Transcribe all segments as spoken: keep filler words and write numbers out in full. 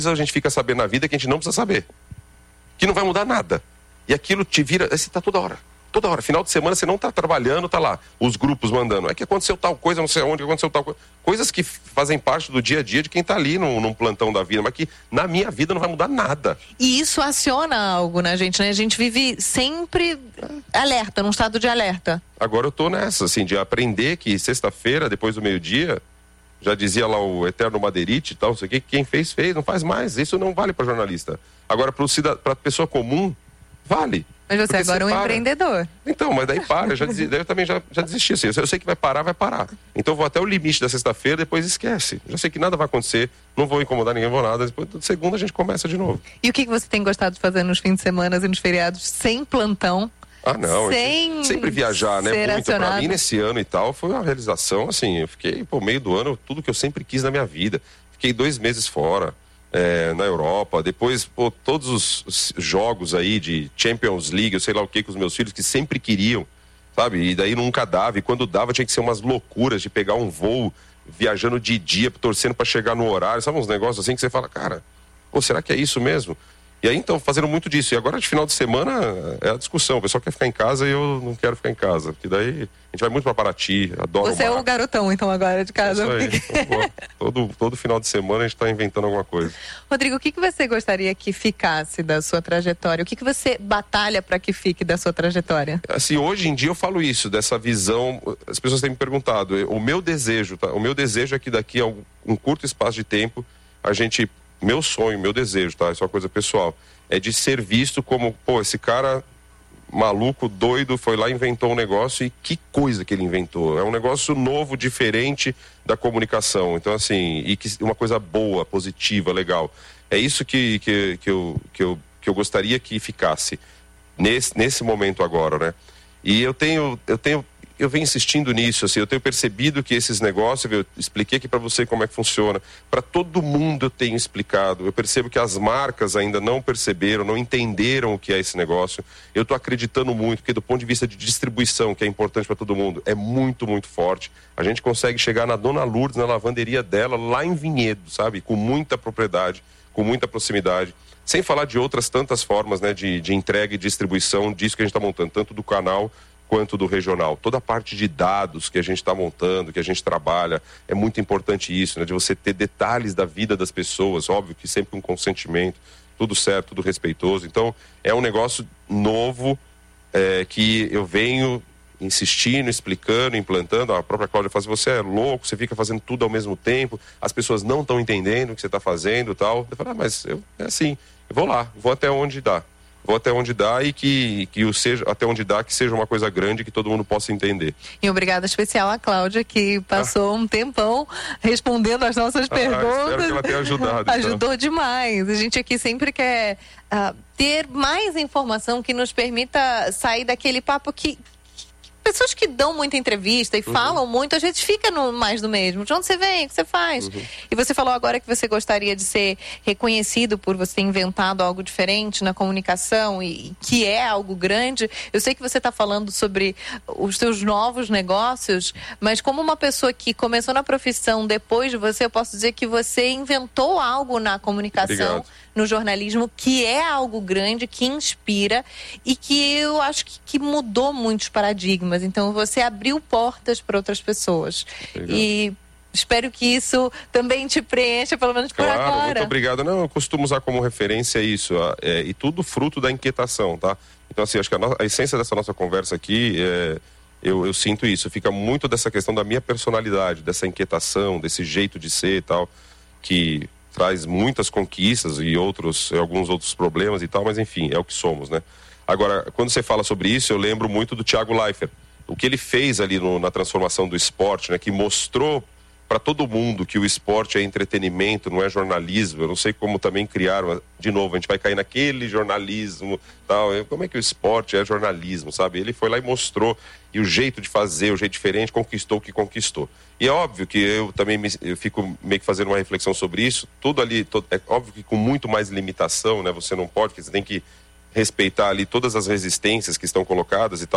A gente fica sabendo na vida que a gente não precisa saber. Que não vai mudar nada. E aquilo te vira, você tá toda hora. Toda hora. Final de semana você não tá trabalhando, tá lá. Os grupos mandando. É que aconteceu tal coisa, não sei onde, aconteceu tal coisa. Coisas que fazem parte do dia a dia de quem tá ali num, num plantão da vida, mas que na minha vida não vai mudar nada. E isso aciona algo na gente, né? A gente vive sempre alerta, num estado de alerta. Agora eu tô nessa, assim, de aprender que sexta-feira, depois do meio-dia, já dizia lá o eterno Madeirite e tal, não sei o que, quem fez, fez, não faz mais. Isso não vale para jornalista. Agora, para a pessoa comum, vale. Mas você agora é um empreendedor. Então, mas daí para, já desisti, daí eu também já, já desisti. Assim, eu sei que vai parar, vai parar. Então eu vou até o limite da sexta-feira, depois esquece. Já sei que nada vai acontecer, não vou incomodar ninguém, vou nada. Depois de segunda a gente começa de novo. E o que você tem gostado de fazer nos fins de semana e nos feriados sem plantão? Ah, não. Sem sempre viajar, né? Muito acionado. Pra mim, nesse ano e tal, foi uma realização, assim, eu fiquei, pô, meio do ano, tudo que eu sempre quis na minha vida. Fiquei dois meses fora. É, na Europa, depois, pô, todos os, os jogos aí de Champions League, eu sei lá o que, com os meus filhos, que sempre queriam, sabe? E daí nunca dava, e quando dava tinha que ser umas loucuras de pegar um voo, viajando de dia, torcendo pra chegar no horário, sabe? Uns negócios assim que você fala, cara, pô, será que é isso mesmo? E aí, então, fazendo muito disso. E agora, de final de semana, é a discussão. O pessoal quer ficar em casa e eu não quero ficar em casa. Porque daí, a gente vai muito pra Paraty, adoro Você o mar. É o garotão, então, agora, de casa. É isso aí. Então, todo, todo final de semana a gente tá inventando alguma coisa. Rodrigo, o que, que você gostaria que ficasse da sua trajetória? O que, que você batalha para que fique da sua trajetória? Assim, hoje em dia eu falo isso, dessa visão. As pessoas têm me perguntado. O meu desejo, tá? O meu desejo é que daqui a um, um curto espaço de tempo, a gente... Meu sonho, meu desejo, tá? Isso é uma coisa pessoal. É de ser visto como, pô, esse cara maluco, doido, foi lá e inventou um negócio e que coisa que ele inventou. É um negócio novo, diferente da comunicação. Então, assim, e que uma coisa boa, positiva, legal. É isso que, que, que, eu, que, eu, que eu gostaria que ficasse nesse, nesse momento agora, né? E eu tenho, eu tenho eu venho insistindo nisso, assim, eu tenho percebido que esses negócios, eu expliquei aqui para você como é que funciona, para todo mundo eu tenho explicado, eu percebo que as marcas ainda não perceberam, não entenderam o que é esse negócio, eu estou acreditando muito, porque do ponto de vista de distribuição, que é importante para todo mundo, é muito, muito forte, a gente consegue chegar na Dona Lourdes, na lavanderia dela, lá em Vinhedo, sabe, com muita propriedade, com muita proximidade, sem falar de outras tantas formas, né, de, de entrega e distribuição disso que a gente está montando, tanto do canal quanto do regional. Toda a parte de dados que a gente está montando, que a gente trabalha, é muito importante isso, né? De você ter detalhes da vida das pessoas, óbvio que sempre com consentimento, tudo certo, tudo respeitoso. Então, é um negócio novo é, que eu venho insistindo, explicando, implantando. A própria Cláudia fala assim, você é louco, você fica fazendo tudo ao mesmo tempo, as pessoas não estão entendendo o que você está fazendo e tal. Eu falo, ah, mas eu, é assim, eu vou lá, vou até onde dá. Vou até onde dá e que, que o seja, até onde dá, que seja uma coisa grande que todo mundo possa entender. E obrigada especial à Cláudia, que passou ah. um tempão respondendo as nossas ah, perguntas. Espero que ela tenha ajudado. Ajudou então. demais. A gente aqui sempre quer uh, ter mais informação que nos permita sair daquele papo que... Pessoas que dão muita entrevista e uhum. falam muito, a gente fica no, mais do mesmo. De onde você vem? O que você faz? Uhum. E você falou agora que você gostaria de ser reconhecido por você ter inventado algo diferente na comunicação e que é algo grande. Eu sei que você está falando sobre os seus novos negócios, mas como uma pessoa que começou na profissão depois de você, eu posso dizer que você inventou algo na comunicação, Obrigado. No jornalismo, que é algo grande, que inspira e que eu acho que, que mudou muitos paradigmas. Então, você abriu portas para outras pessoas. Obrigado. E espero que isso também te preencha, pelo menos por claro, agora. Muito obrigado. Não, eu costumo usar como referência isso. É, e tudo fruto da inquietação, tá? Então, assim, acho que a, no, a essência dessa nossa conversa aqui, é, eu, eu sinto isso. Fica muito dessa questão da minha personalidade, dessa inquietação, desse jeito de ser e tal, que... traz muitas conquistas e outros, alguns outros problemas e tal, mas enfim, é o que somos, né? Agora, quando você fala sobre isso, eu lembro muito do Thiago Leifert. O que ele fez ali no, na transformação do esporte, né? Que mostrou para todo mundo que o esporte é entretenimento, não é jornalismo. Eu não sei como também criaram, de novo, a gente vai cair naquele jornalismo, tal. Como é que o esporte é jornalismo, sabe? Ele foi lá e mostrou, e o jeito de fazer, o jeito diferente, conquistou o que conquistou. E é óbvio que eu também me, eu fico meio que fazendo uma reflexão sobre isso, tudo ali, todo, é óbvio que com muito mais limitação, né? Você não pode, porque você tem que respeitar ali todas as resistências que estão colocadas e tal,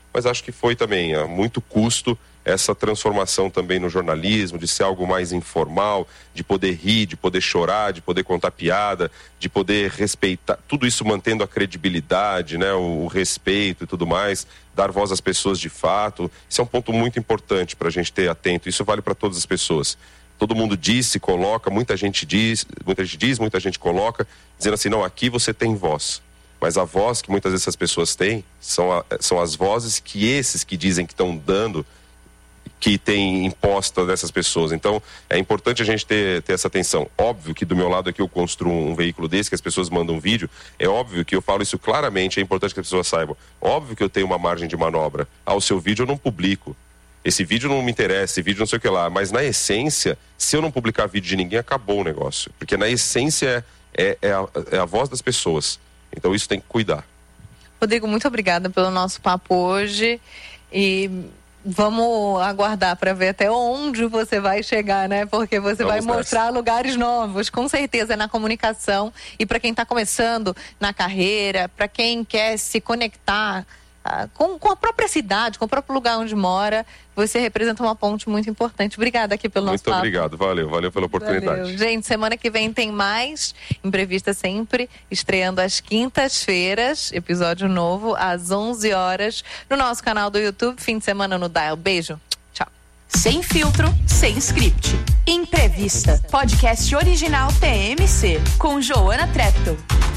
mas acho que foi também a muito custo essa transformação também no jornalismo, de ser algo mais informal, de poder rir, de poder chorar, de poder contar piada, de poder respeitar, tudo isso mantendo a credibilidade, né, o, o respeito e tudo mais, dar voz às pessoas de fato. Isso é um ponto muito importante para a gente ter atento, isso vale para todas as pessoas. Todo mundo diz, se coloca, muita gente diz, muita gente diz, muita gente coloca, dizendo assim, não, aqui você tem voz. Mas a voz que muitas vezes essas pessoas têm são, a, são as vozes que esses que dizem que estão dando, que tem imposta dessas pessoas. Então, é importante a gente ter, ter essa atenção. Óbvio que do meu lado aqui eu construo um veículo desse, que as pessoas mandam um vídeo, é óbvio que eu falo isso claramente, é importante que as pessoas saibam. Óbvio que eu tenho uma margem de manobra. Ah, o seu vídeo eu não publico. Esse vídeo não me interessa, esse vídeo não sei o que lá. Mas na essência, se eu não publicar vídeo de ninguém, acabou o negócio. Porque na essência é, é, é, a, é a voz das pessoas. Então isso tem que cuidar. Rodrigo, muito obrigada pelo nosso papo hoje. E vamos aguardar para ver até onde você vai chegar, né? Porque você Vamos vai mostrar nessa. lugares novos, com certeza, na comunicação. E para quem está começando na carreira, para quem quer se conectar ah, com, com a própria cidade, com o próprio lugar onde mora, você representa uma ponte muito importante. Obrigada aqui pelo nosso papo. Muito obrigado, valeu, valeu pela oportunidade. Valeu. Gente, semana que vem tem mais Imprevista Sempre, estreando às quintas-feiras, episódio novo, às onze horas, no nosso canal do YouTube, fim de semana no Dial. Beijo, tchau. Sem filtro, sem script. Imprevista, podcast original T M C, com Joana Treptow.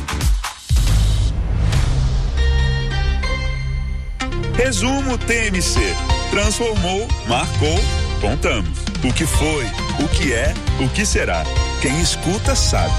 Resumo T M C. Transformou, marcou, contamos. O que foi, o que é, o que será. Quem escuta sabe.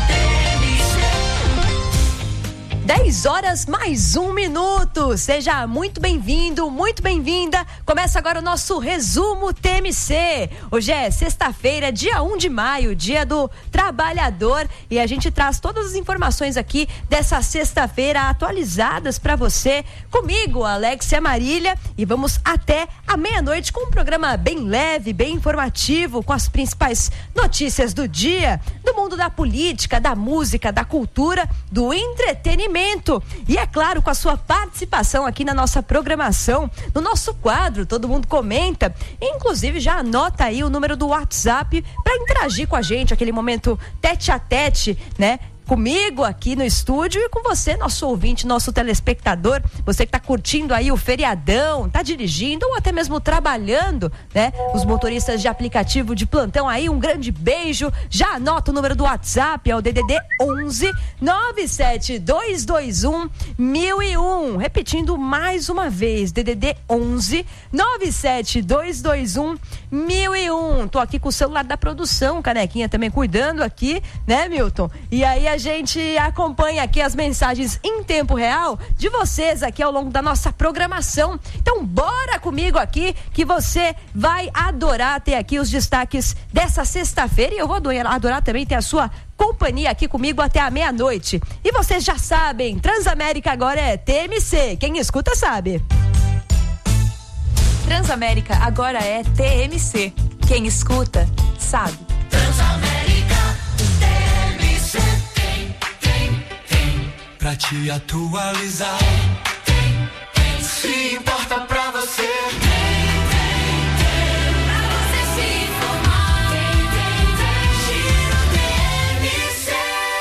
dez horas mais um minuto. Seja muito bem-vindo, muito bem-vinda. Começa agora o nosso resumo T M C. Hoje é sexta-feira, dia um de maio, dia do trabalhador, e a gente traz todas as informações aqui dessa sexta-feira atualizadas para você. Comigo, Alexia Marília, e vamos até a meia-noite com um programa bem leve, bem informativo, com as principais notícias do dia, do mundo da política, da música, da cultura, do entretenimento. E é claro, com a sua participação aqui na nossa programação, no nosso quadro, todo mundo comenta, inclusive já anota aí o número do WhatsApp para interagir com a gente, aquele momento tete a tete, né? Comigo aqui no estúdio e com você, nosso ouvinte, nosso telespectador, você que está curtindo aí o feriadão, está dirigindo ou até mesmo trabalhando, né? Os motoristas de aplicativo de plantão aí, um grande beijo. Já anota o número do WhatsApp, é o D D D onze nove sete dois dois um mil e um. Repetindo mais uma vez, D D D onze nove sete dois dois um mil e um. Tô aqui com o celular da produção, Canequinha também cuidando aqui, né, Milton? E aí a gente acompanha aqui as mensagens em tempo real de vocês aqui ao longo da nossa programação. Então bora comigo aqui que você vai adorar ter aqui os destaques dessa sexta-feira, e eu vou adorar, adorar também ter a sua companhia aqui comigo até a meia-noite. E vocês já sabem, Transamérica agora é T M C, quem escuta sabe. Transamérica agora é T M C, quem escuta sabe. Transamérica, T M C, tem, tem, tem, pra te atualizar, tem, tem, se importa pra você, tem, tem, tem, pra você se informar, tem, tem, tem, Giro T M C.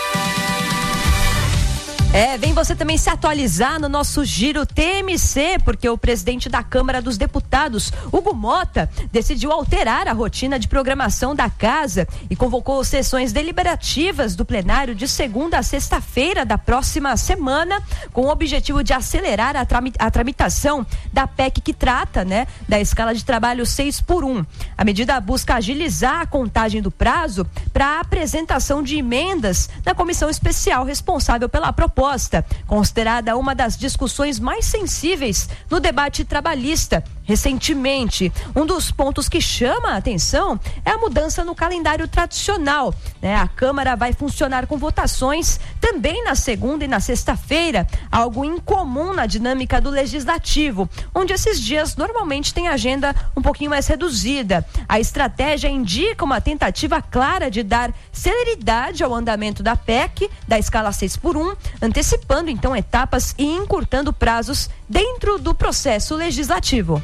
É, vem você também se atualizar no nosso Giro T M C, porque o presidente da Câmara dos Deputados, Hugo Mota, decidiu alterar a rotina de programação da casa e convocou sessões deliberativas do plenário de segunda a sexta-feira da próxima semana, com o objetivo de acelerar a, trami- a tramitação da P E C que trata, né, da escala de trabalho seis por um. A medida busca agilizar a contagem do prazo para a apresentação de emendas na comissão especial responsável pela proposta, considerada uma das discussões mais sensíveis no debate trabalhista recentemente. Um dos pontos que chama a atenção é a mudança no calendário tradicional, né? A Câmara vai funcionar com votações também na segunda e na sexta-feira, algo incomum na dinâmica do Legislativo, onde esses dias normalmente tem agenda um pouquinho mais reduzida. A estratégia indica uma tentativa clara de dar celeridade ao andamento da P E C, da escala seis por um, antecipando então etapas e encurtando prazos dentro do processo legislativo.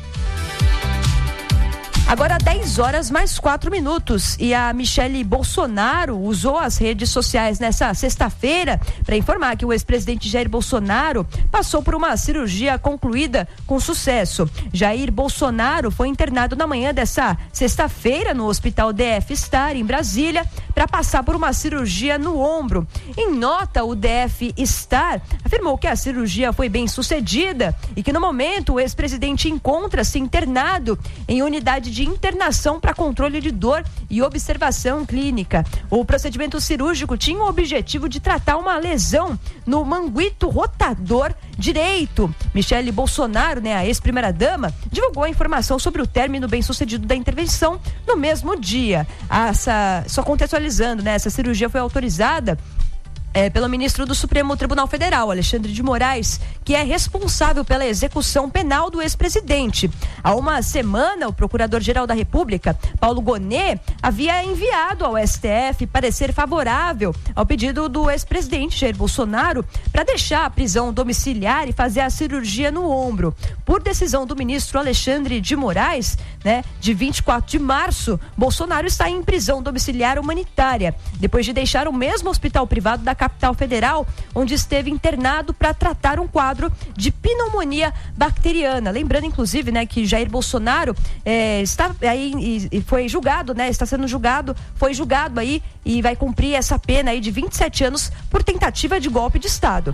Agora dez horas mais quatro minutos e a Michele Bolsonaro usou as redes sociais nessa sexta-feira para informar que o ex-presidente Jair Bolsonaro passou por uma cirurgia concluída com sucesso. Jair Bolsonaro foi internado na manhã dessa sexta-feira no Hospital D F Star em Brasília para passar por uma cirurgia no ombro. Em nota, o D F Star afirmou que a cirurgia foi bem sucedida e que no momento o ex-presidente encontra-se internado em unidade de de internação para controle de dor e observação clínica. O procedimento cirúrgico tinha o objetivo de tratar uma lesão no manguito rotador direito. Michele Bolsonaro, né, a ex-primeira-dama, divulgou a informação sobre o término bem-sucedido da intervenção no mesmo dia. Essa, só contextualizando, né, essa cirurgia foi autorizada É, pelo ministro do Supremo Tribunal Federal, Alexandre de Moraes, que é responsável pela execução penal do ex-presidente. Há uma semana, o Procurador-Geral da República, Paulo Gonet, havia enviado ao S T F parecer favorável ao pedido do ex-presidente Jair Bolsonaro para deixar a prisão domiciliar e fazer a cirurgia no ombro. Por decisão do ministro Alexandre de Moraes, né, de vinte e quatro de março, Bolsonaro está em prisão domiciliar humanitária, depois de deixar o mesmo hospital privado da capital federal, onde esteve internado para tratar um quadro de pneumonia bacteriana. Lembrando, inclusive, né, que Jair Bolsonaro eh, está aí e, e foi julgado, né, está sendo julgado, foi julgado aí e vai cumprir essa pena aí de vinte e sete anos por tentativa de golpe de Estado.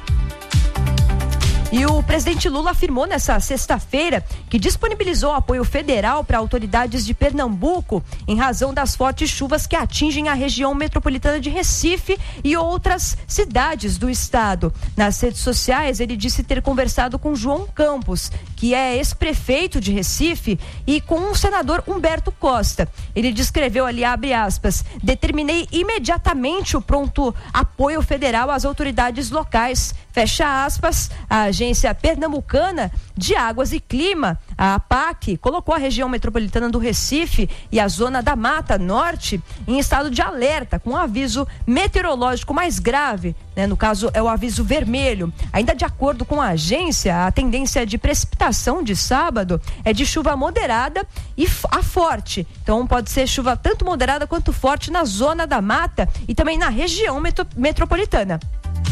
E o presidente Lula afirmou nessa sexta-feira que disponibilizou apoio federal para autoridades de Pernambuco em razão das fortes chuvas que atingem a região metropolitana de Recife e outras cidades do estado. Nas redes sociais, ele disse ter conversado com João Campos, que é ex-prefeito de Recife, e com o senador Humberto Costa. Ele descreveu ali, abre aspas, determinei imediatamente o pronto apoio federal às autoridades locais, fecha aspas. A Agência Pernambucana de Águas e Clima, a APAC, colocou a região metropolitana do Recife e a zona da Mata Norte em estado de alerta, com um aviso meteorológico mais grave, né? No caso é o aviso vermelho. Ainda de acordo com a agência, a tendência de precipitação de sábado é de chuva moderada e a forte. Então pode ser chuva tanto moderada quanto forte na zona da Mata e também na região metro- metropolitana.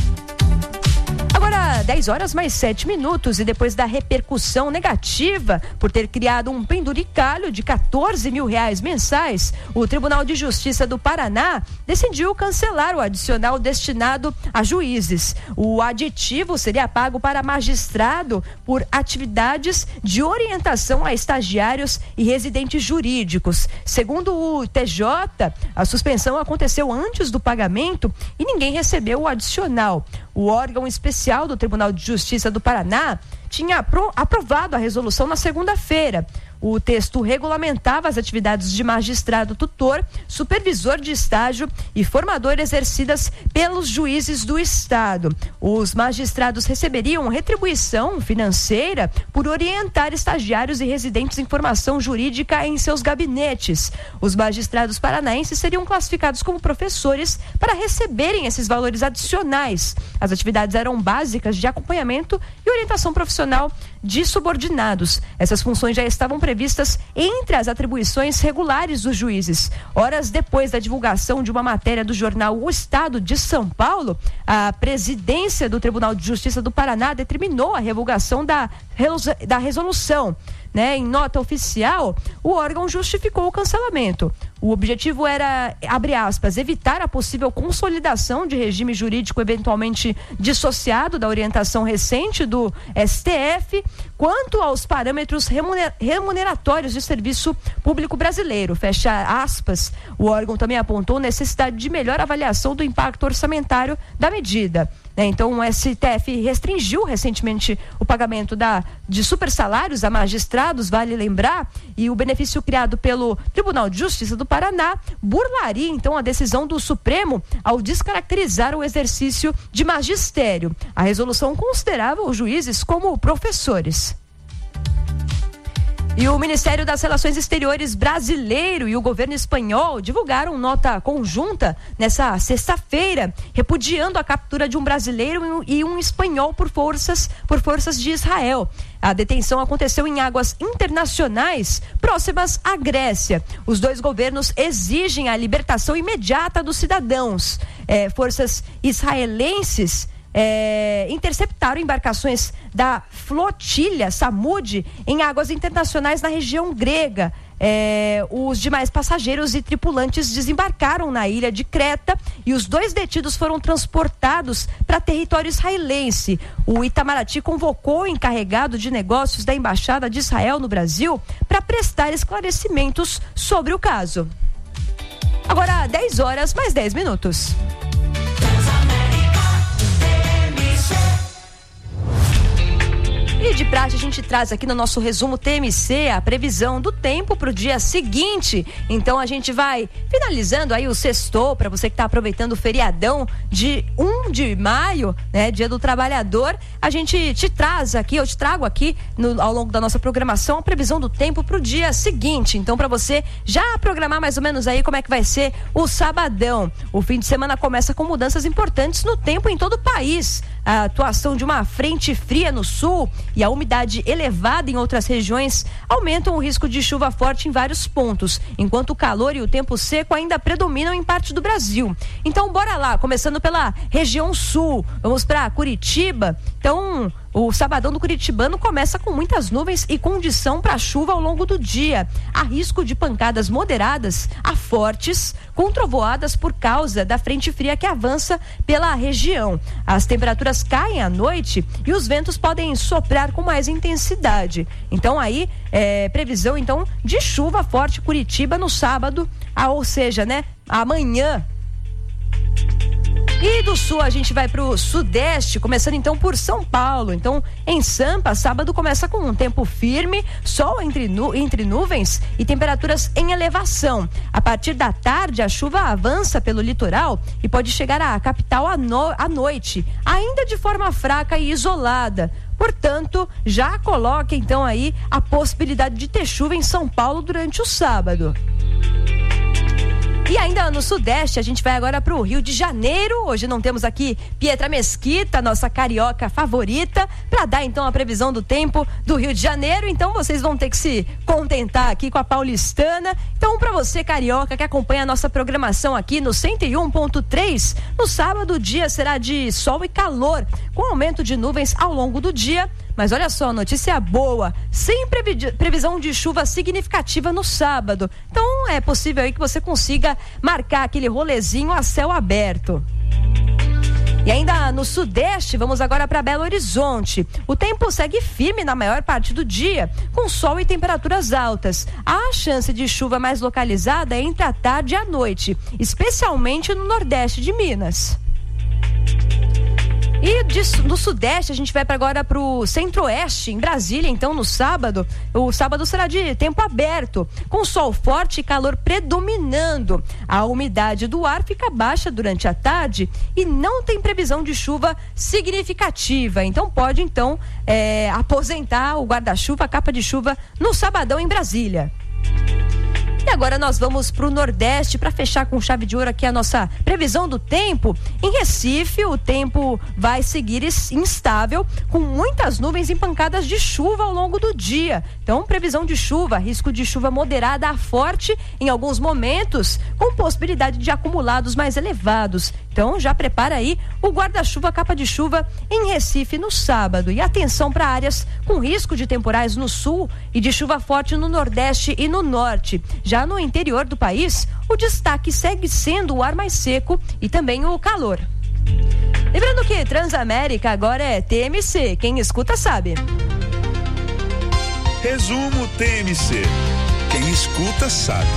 Agora, dez horas mais sete minutos, e depois da repercussão negativa por ter criado um penduricalho de quatorze mil reais mensais, o Tribunal de Justiça do Paraná decidiu cancelar o adicional destinado a juízes. O aditivo seria pago para magistrado por atividades de orientação a estagiários e residentes jurídicos. Segundo o T J, a suspensão aconteceu antes do pagamento e ninguém recebeu o adicional. O órgão especial do Tribunal de Justiça do Paraná tinha apro- aprovado a resolução na segunda-feira. O texto regulamentava as atividades de magistrado tutor, supervisor de estágio e formador exercidas pelos juízes do Estado. Os magistrados receberiam retribuição financeira por orientar estagiários e residentes em formação jurídica em seus gabinetes. Os magistrados paranaenses seriam classificados como professores para receberem esses valores adicionais. As atividades eram básicas de acompanhamento e orientação profissional de subordinados. Essas funções já estavam previstas entre as atribuições regulares dos juízes. Horas depois da divulgação de uma matéria do jornal O Estado de São Paulo, a presidência do Tribunal de Justiça do Paraná determinou a revogação da, da resolução. Né? Em nota oficial, o órgão justificou o cancelamento. O objetivo era, abre aspas, evitar a possível consolidação de regime jurídico eventualmente dissociado da orientação recente do S T F quanto aos parâmetros remuner- remuneratórios de serviço público brasileiro, fecha aspas. O órgão também apontou necessidade de melhor avaliação do impacto orçamentário da medida. Então, o S T F restringiu recentemente o pagamento da, de supersalários a magistrados, vale lembrar, e o benefício criado pelo Tribunal de Justiça do Paraná burlaria, então, a decisão do Supremo ao descaracterizar o exercício de magistério. A resolução considerava os juízes como professores. E o Ministério das Relações Exteriores brasileiro e o governo espanhol divulgaram nota conjunta nessa sexta-feira, repudiando a captura de um brasileiro e um espanhol por forças, por forças de Israel. A detenção aconteceu em águas internacionais próximas à Grécia. Os dois governos exigem a libertação imediata dos cidadãos. É, forças israelenses É, interceptaram embarcações da flotilha Samud em águas internacionais na região grega. É, os demais passageiros e tripulantes desembarcaram na ilha de Creta e os dois detidos foram transportados para território israelense. O Itamaraty convocou o encarregado de negócios da Embaixada de Israel no Brasil para prestar esclarecimentos sobre o caso. Agora, dez horas mais dez minutos. E de praxe a gente traz aqui no nosso resumo T M C a previsão do tempo para o dia seguinte. Então a gente vai finalizando aí o sextou para você que está aproveitando o feriadão de um de maio, né, Dia do Trabalhador. A gente te traz aqui, eu te trago aqui no, ao longo da nossa programação a previsão do tempo para o dia seguinte. Então para você já programar mais ou menos aí como é que vai ser o sabadão. O fim de semana começa com mudanças importantes no tempo em todo o país. A atuação de uma frente fria no sul e a umidade elevada em outras regiões aumentam o risco de chuva forte em vários pontos, enquanto o calor e o tempo seco ainda predominam em parte do Brasil. Então bora lá, começando pela região sul, vamos para Curitiba. Então o sabadão do curitibano começa com muitas nuvens e condição para chuva ao longo do dia. Há risco de pancadas moderadas a fortes, com trovoadas por causa da frente fria que avança pela região. As temperaturas caem à noite e os ventos podem soprar com mais intensidade. Então aí, é, previsão então de chuva forte Curitiba no sábado, ah, ou seja, né, amanhã. E do sul a gente vai para o sudeste, começando então por São Paulo. Então, em Sampa, sábado começa com um tempo firme, sol entre, nu entre nuvens e temperaturas em elevação. A partir da tarde, a chuva avança pelo litoral e pode chegar à capital à, no à noite, ainda de forma fraca e isolada. Portanto, já coloca então aí a possibilidade de ter chuva em São Paulo durante o sábado. E ainda no sudeste, a gente vai agora para o Rio de Janeiro. Hoje não temos aqui Pietra Mesquita, nossa carioca favorita, para dar então a previsão do tempo do Rio de Janeiro. Então vocês vão ter que se contentar aqui com a paulistana. Então, para você carioca que acompanha a nossa programação aqui no cento e um ponto três, no sábado o dia será de sol e calor, com aumento de nuvens ao longo do dia. Mas olha só, notícia boa, sem previsão de chuva significativa no sábado. Então é possível aí que você consiga marcar aquele rolezinho a céu aberto. E ainda no sudeste, vamos agora para Belo Horizonte. O tempo segue firme na maior parte do dia, com sol e temperaturas altas. A chance de chuva mais localizada é entre a tarde e a noite, especialmente no nordeste de Minas. E de, do sudeste a gente vai para agora para o centro-oeste, em Brasília. Então no sábado, o sábado será de tempo aberto, com sol forte e calor predominando. A umidade do ar fica baixa durante a tarde e não tem previsão de chuva significativa. Então pode então é, aposentar o guarda-chuva, a capa de chuva no sabadão em Brasília. E agora nós vamos para o Nordeste para fechar com chave de ouro aqui a nossa previsão do tempo. Em Recife, o tempo vai seguir instável, com muitas nuvens e pancadas de chuva ao longo do dia. Então, previsão de chuva, risco de chuva moderada a forte em alguns momentos, com possibilidade de acumulados mais elevados. Então, já prepara aí o guarda-chuva, capa de chuva em Recife no sábado. E atenção para áreas com risco de temporais no sul e de chuva forte no Nordeste e no Norte. Já no interior do país, o destaque segue sendo o ar mais seco e também o calor. Lembrando que Transamérica agora é T M C, quem escuta sabe. Resumo T M C, quem escuta sabe.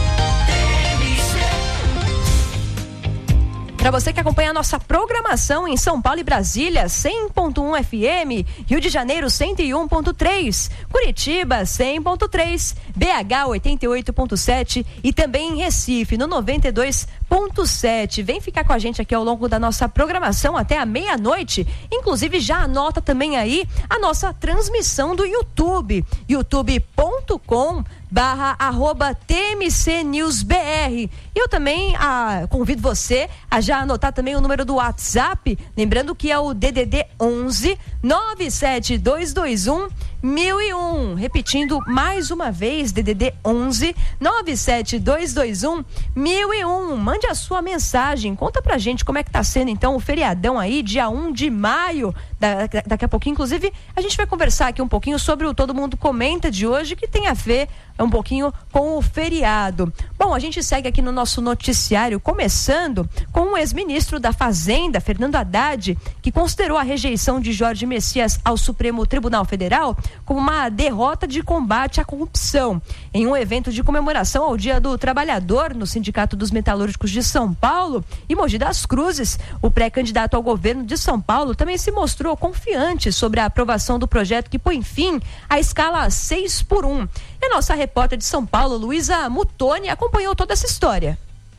Para você que acompanha a nossa programação em São Paulo e Brasília, cem ponto um F M, Rio de Janeiro cento e um ponto três, Curitiba cem ponto três, B H oitenta e oito ponto sete e também em Recife no noventa e dois ponto sete. Vem ficar com a gente aqui ao longo da nossa programação até a meia-noite. Inclusive, já anota também aí a nossa transmissão do YouTube, youtube ponto com barra arroba T M C News B R. Eu também ah, convido você a já anotar também o número do WhatsApp, lembrando que é o D D D onze nove sete dois dois um mil e um. Repetindo mais uma vez, D D D onze nove sete dois dois um mil e um. Mande a sua mensagem, conta pra gente como é que tá sendo então o feriadão aí, dia um de maio. Da, daqui a pouquinho, inclusive, a gente vai conversar aqui um pouquinho sobre o Todo Mundo Comenta de hoje, que tem a ver um pouquinho com o feriado. Bom, a gente segue aqui no nosso noticiário, começando com o ex-ministro da Fazenda, Fernando Haddad, que considerou a rejeição de Jorge Messias ao Supremo Tribunal Federal como uma derrota de combate à corrupção. Em um evento de comemoração ao Dia do Trabalhador no Sindicato dos Metalúrgicos de São Paulo e Mogi das Cruzes, o pré-candidato ao governo de São Paulo também se mostrou confiante sobre a aprovação do projeto que põe fim à escala seis por um. E a nossa repórter de São Paulo, Luísa Mutoni, acompanhou toda essa história.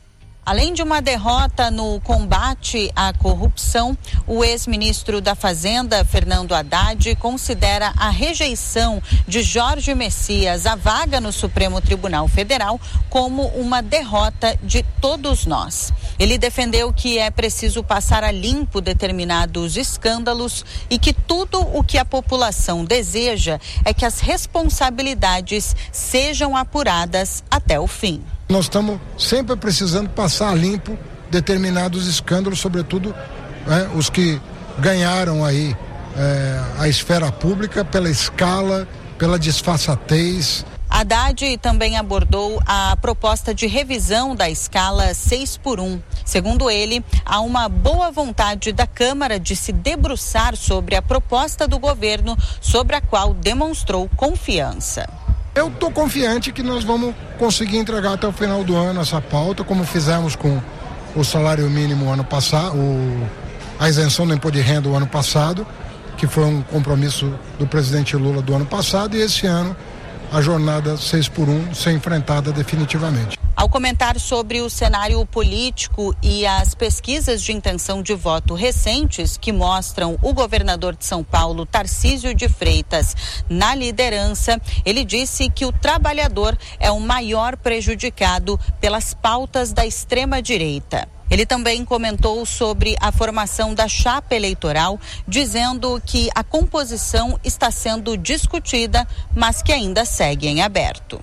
Além de uma derrota no combate à corrupção, o ex-ministro da Fazenda, Fernando Haddad, considera a rejeição de Jorge Messias à vaga no Supremo Tribunal Federal como uma derrota de todos nós. Ele defendeu que é preciso passar a limpo determinados escândalos e que tudo o que a população deseja é que as responsabilidades sejam apuradas até o fim. Nós estamos sempre precisando passar a limpo determinados escândalos, sobretudo é, os que ganharam aí é, a esfera pública pela escala, pela disfarçatez. Haddad também abordou a proposta de revisão da escala seis por um. Segundo ele, há uma boa vontade da Câmara de se debruçar sobre a proposta do governo, sobre a qual demonstrou confiança. Eu estou confiante que nós vamos conseguir entregar até o final do ano essa pauta, como fizemos com o salário mínimo ano passado, o, a isenção do imposto de renda do ano passado, que foi um compromisso do presidente Lula do ano passado, e esse ano a jornada seis por um ser enfrentada definitivamente. Ao comentar sobre o cenário político e as pesquisas de intenção de voto recentes que mostram o governador de São Paulo, Tarcísio de Freitas, na liderança, ele disse que o trabalhador é o maior prejudicado pelas pautas da extrema-direita. Ele também comentou sobre a formação da chapa eleitoral, dizendo que a composição está sendo discutida, mas que ainda segue em aberto.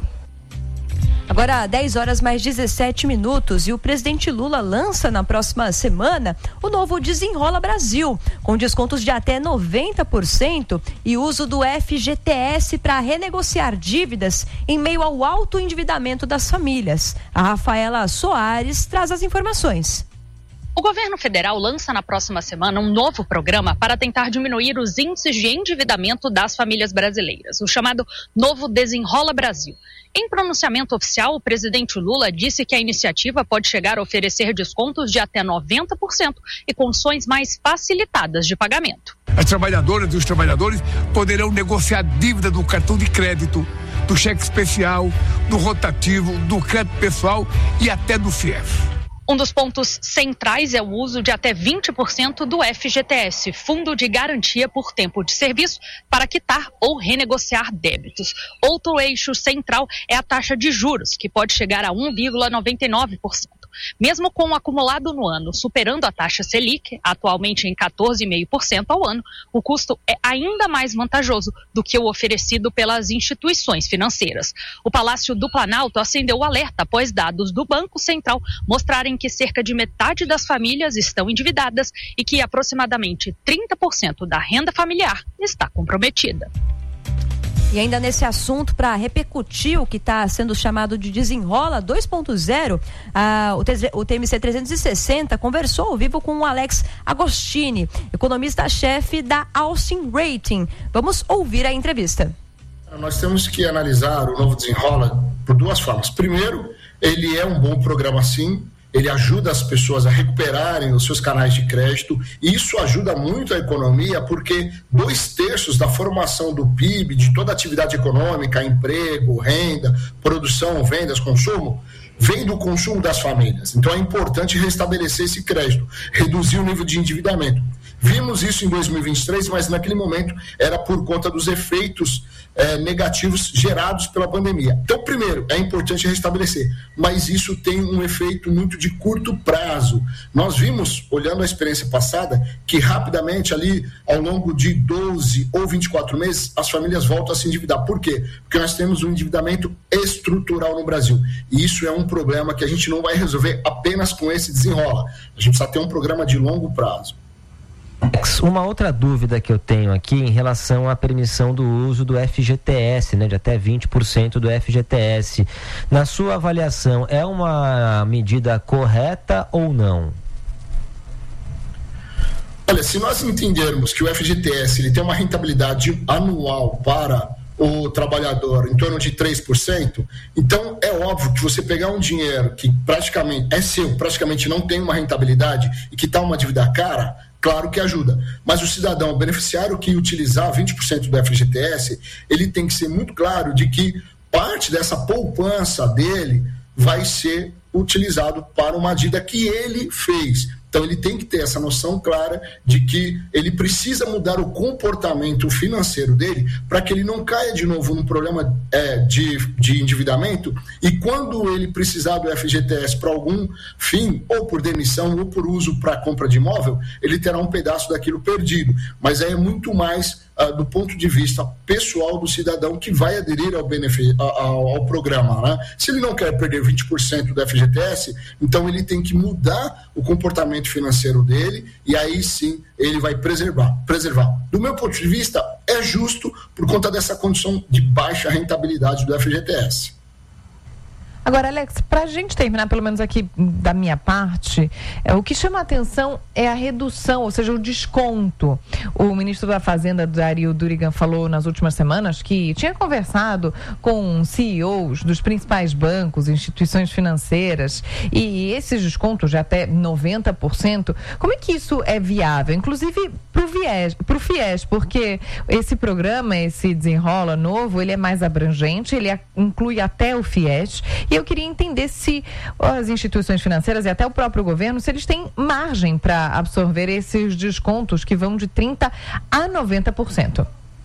Agora, dez horas mais dezessete minutos, e o presidente Lula lança na próxima semana o novo Desenrola Brasil, com descontos de até noventa por cento e uso do F G T S para renegociar dívidas em meio ao alto endividamento das famílias. A Rafaela Soares traz as informações. O governo federal lança na próxima semana um novo programa para tentar diminuir os índices de endividamento das famílias brasileiras, o chamado Novo Desenrola Brasil. Em pronunciamento oficial, o presidente Lula disse que a iniciativa pode chegar a oferecer descontos de até noventa por cento e condições mais facilitadas de pagamento. As trabalhadoras e os trabalhadores poderão negociar dívida do cartão de crédito, do cheque especial, do rotativo, do crédito pessoal e até do Fies. Um dos pontos centrais é o uso de até vinte por cento do F G T S, Fundo de Garantia por Tempo de Serviço, para quitar ou renegociar débitos. Outro eixo central é a taxa de juros, que pode chegar a um vírgula noventa e nove por cento. Mesmo com o acumulado no ano superando a taxa Selic, atualmente em quatorze vírgula cinco por cento ao ano, o custo é ainda mais vantajoso do que o oferecido pelas instituições financeiras. O Palácio do Planalto acendeu o alerta após dados do Banco Central mostrarem que cerca de metade das famílias estão endividadas e que aproximadamente trinta por cento da renda familiar está comprometida. E ainda nesse assunto, para repercutir o que está sendo chamado de Desenrola dois ponto zero, ah, o T M C trezentos e sessenta conversou ao vivo com o Alex Agostini, economista-chefe da Austin Rating. Vamos ouvir a entrevista. Nós temos que analisar o novo Desenrola por duas formas. Primeiro, ele é um bom programa sim, ele ajuda as pessoas a recuperarem os seus canais de crédito, e isso ajuda muito a economia, porque dois terços da formação do P I B, de toda a atividade econômica, emprego, renda, produção, vendas, consumo, vem do consumo das famílias. Então é importante restabelecer esse crédito, reduzir o nível de endividamento. Vimos isso em dois mil e vinte e três, mas naquele momento era por conta dos efeitos eh, negativos gerados pela pandemia. Então, primeiro, é importante restabelecer, mas isso tem um efeito muito de curto prazo. Nós vimos, olhando a experiência passada, que rapidamente ali, ao longo de doze ou vinte e quatro meses, as famílias voltam a se endividar. Por quê? Porque nós temos um endividamento estrutural no Brasil, e isso é um problema que a gente não vai resolver apenas com esse desenrola. A gente precisa ter um programa de longo prazo. Uma outra dúvida que eu tenho aqui em relação à permissão do uso do F G T S, né, de até vinte por cento do F G T S. Na sua avaliação, é uma medida correta ou não? Olha, se nós entendermos que o F G T S ele tem uma rentabilidade anual para o trabalhador em torno de três por cento, então é óbvio que você pegar um dinheiro que praticamente é seu, praticamente não tem uma rentabilidade e que está uma dívida cara, claro que ajuda. Mas o cidadão, o beneficiário que utilizar vinte por cento do F G T S, ele tem que ser muito claro de que parte dessa poupança dele vai ser utilizado para uma dívida que ele fez. Então ele tem que ter essa noção clara de que ele precisa mudar o comportamento financeiro dele para que ele não caia de novo num problema é, de, de endividamento, e quando ele precisar do F G T S para algum fim, ou por demissão ou por uso para compra de imóvel, ele terá um pedaço daquilo perdido. Mas aí é muito mais uh, do ponto de vista pessoal do cidadão que vai aderir ao, benefício, ao, ao programa, né? Se ele não quer perder vinte por cento do F G T S, então ele tem que mudar o comportamento financeiro dele, e aí sim ele vai preservar, preservar. Do meu ponto de vista, é justo por conta dessa condição de baixa rentabilidade do F G T S. Agora, Alex, para a gente terminar, pelo menos aqui da minha parte, é, o que chama a atenção é a redução, ou seja, o desconto. O ministro da Fazenda, Dario Durigan, falou nas últimas semanas que tinha conversado com C E Os dos principais bancos, instituições financeiras, e esses descontos de até noventa por cento, como é que isso é viável? Inclusive para o viés, para o FIES, porque esse programa, esse Desenrola novo, ele é mais abrangente, ele inclui até o FIES. E eu queria entender se as instituições financeiras e até o próprio governo, se eles têm margem para absorver esses descontos que vão de trinta por cento a noventa por cento.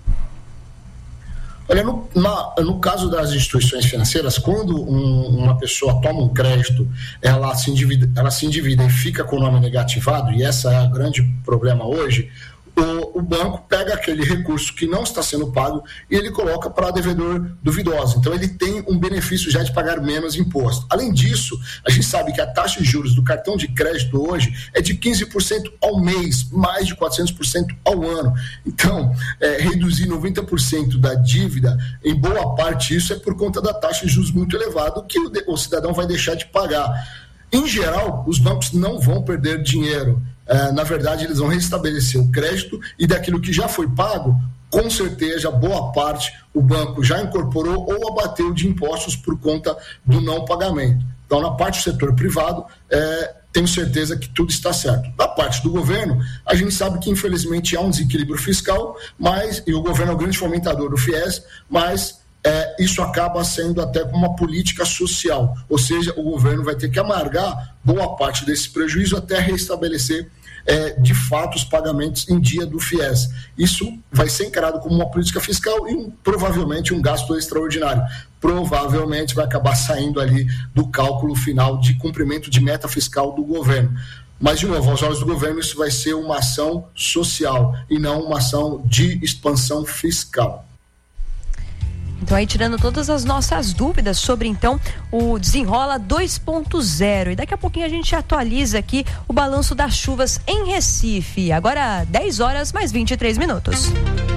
Olha, no, na, no caso das instituições financeiras, quando um, uma pessoa toma um crédito, ela se, endivida, ela se endivida e fica com o nome negativado, e esse é o grande problema hoje, o, o banco pega aquele recurso que não está sendo pago e ele coloca para devedor duvidoso. Então ele tem um benefício já de pagar menos imposto. Além disso, a gente sabe que a taxa de juros do cartão de crédito hoje é de quinze por cento ao mês, mais de quatrocentos por cento ao ano. Então, é, reduzir noventa por cento da dívida, em boa parte isso é por conta da taxa de juros muito elevada que o, o cidadão vai deixar de pagar. Em geral, os bancos não vão perder dinheiro. Uh, na verdade, eles vão restabelecer o crédito, e daquilo que já foi pago, com certeza, boa parte o banco já incorporou ou abateu de impostos por conta do não pagamento. Então, na parte do setor privado, é, tenho certeza que tudo está certo. Da parte do governo, a gente sabe que, infelizmente, há um desequilíbrio fiscal, mas, e o governo é o grande fomentador do FIES, mas é, isso acaba sendo até uma política social, ou seja, o governo vai ter que amargar boa parte desse prejuízo até restabelecer É, de fato os pagamentos em dia do FIES. Isso vai ser encarado como uma política fiscal e um, provavelmente um gasto extraordinário. Provavelmente vai acabar saindo ali do cálculo final de cumprimento de meta fiscal do governo. Mas, de novo, aos olhos do governo, isso vai ser uma ação social e não uma ação de expansão fiscal. Então aí tirando todas as nossas dúvidas sobre então o Desenrola dois ponto zero, e daqui a pouquinho a gente atualiza aqui o balanço das chuvas em Recife. Agora dez horas mais vinte e três minutos.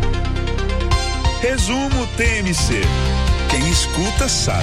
Resumo T M C. Quem escuta sabe.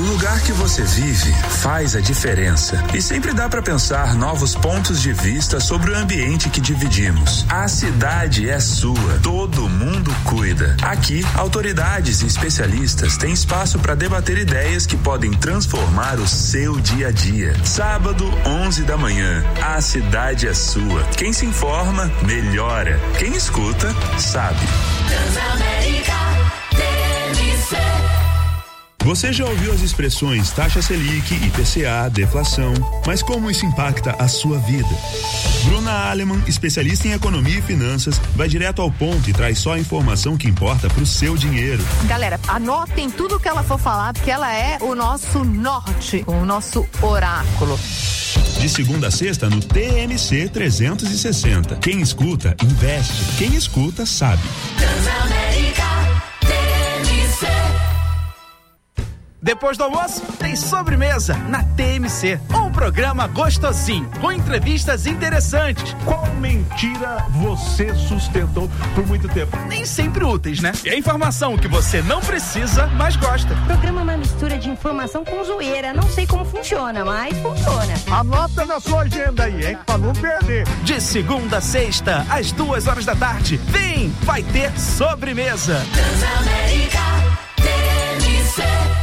lugar que você vive faz a diferença. E sempre dá para pensar novos pontos de vista sobre o ambiente que dividimos. A cidade é sua, todo mundo cuida. Aqui, autoridades e especialistas têm espaço para debater ideias que podem transformar o seu dia a dia. Sábado, onze da manhã, a cidade é sua. Quem se informa, melhora. Quem escuta, sabe. Transamérica T M C. Você já ouviu as expressões taxa Selic, I P C A, deflação, mas como isso impacta a sua vida? Bruna Aleman, especialista em economia e finanças, vai direto ao ponto e traz só a informação que importa pro seu dinheiro. Galera, anotem tudo que ela for falar, porque ela é o nosso norte, o nosso oráculo. De segunda a sexta no T M C trezentos e sessenta. Quem escuta, investe. Quem escuta, sabe. Transamérica T M C. Depois do almoço, tem sobremesa na T M C. Um programa gostosinho, com entrevistas interessantes. Qual mentira você sustentou por muito tempo? Nem sempre úteis, né? E a informação que você não precisa, mas gosta. O programa é uma mistura de informação com zoeira. Não sei como funciona, mas funciona. Anota na sua agenda aí, hein? Pra não perder. De segunda a sexta, às duas horas da tarde. Vem, vai ter sobremesa. Transamérica T M C.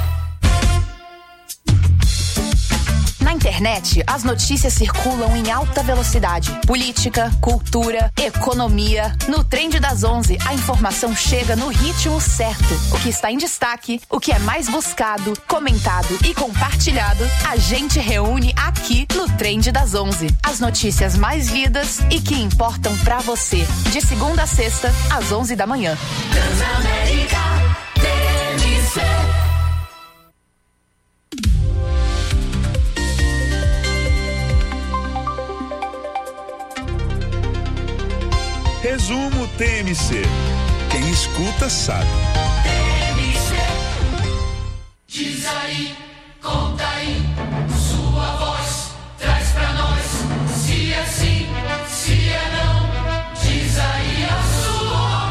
Na internet, as notícias circulam em alta velocidade. Política, cultura, economia. No Trend das onze, a informação chega no ritmo certo. O que está em destaque, o que é mais buscado, comentado e compartilhado, a gente reúne aqui no Trend das onze. As notícias mais lidas e que importam pra você. De segunda a sexta, às onze da manhã. Transamérica T M C. Resumo T M C. Quem escuta, sabe. T M C. Diz aí, conta aí, sua voz traz pra nós. Se é sim, se é não, diz aí a sua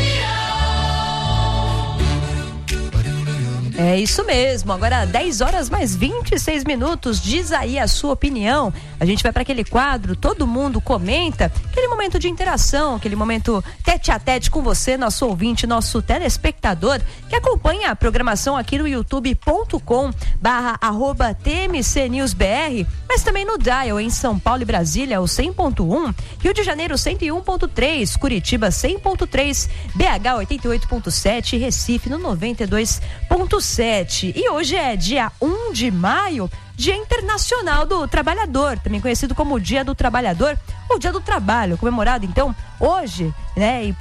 opinião. É isso mesmo, agora dez horas mais vinte e seis minutos, diz aí a sua opinião. A gente vai para aquele quadro, todo mundo comenta, aquele momento de interação, aquele momento tete a tete com você, nosso ouvinte, nosso telespectador, que acompanha a programação aqui no youtube ponto com barra arroba T M C News B R, mas também no Dial em São Paulo e Brasília, o cem ponto um, Rio de Janeiro cento e um ponto três, Curitiba cem ponto três, B H oitenta e oito ponto sete, Recife no noventa e dois ponto sete. E hoje é dia um de maio, Dia Internacional do Trabalhador, também conhecido como Dia do Trabalhador ou Dia do Trabalho, comemorado então hoje, né? E,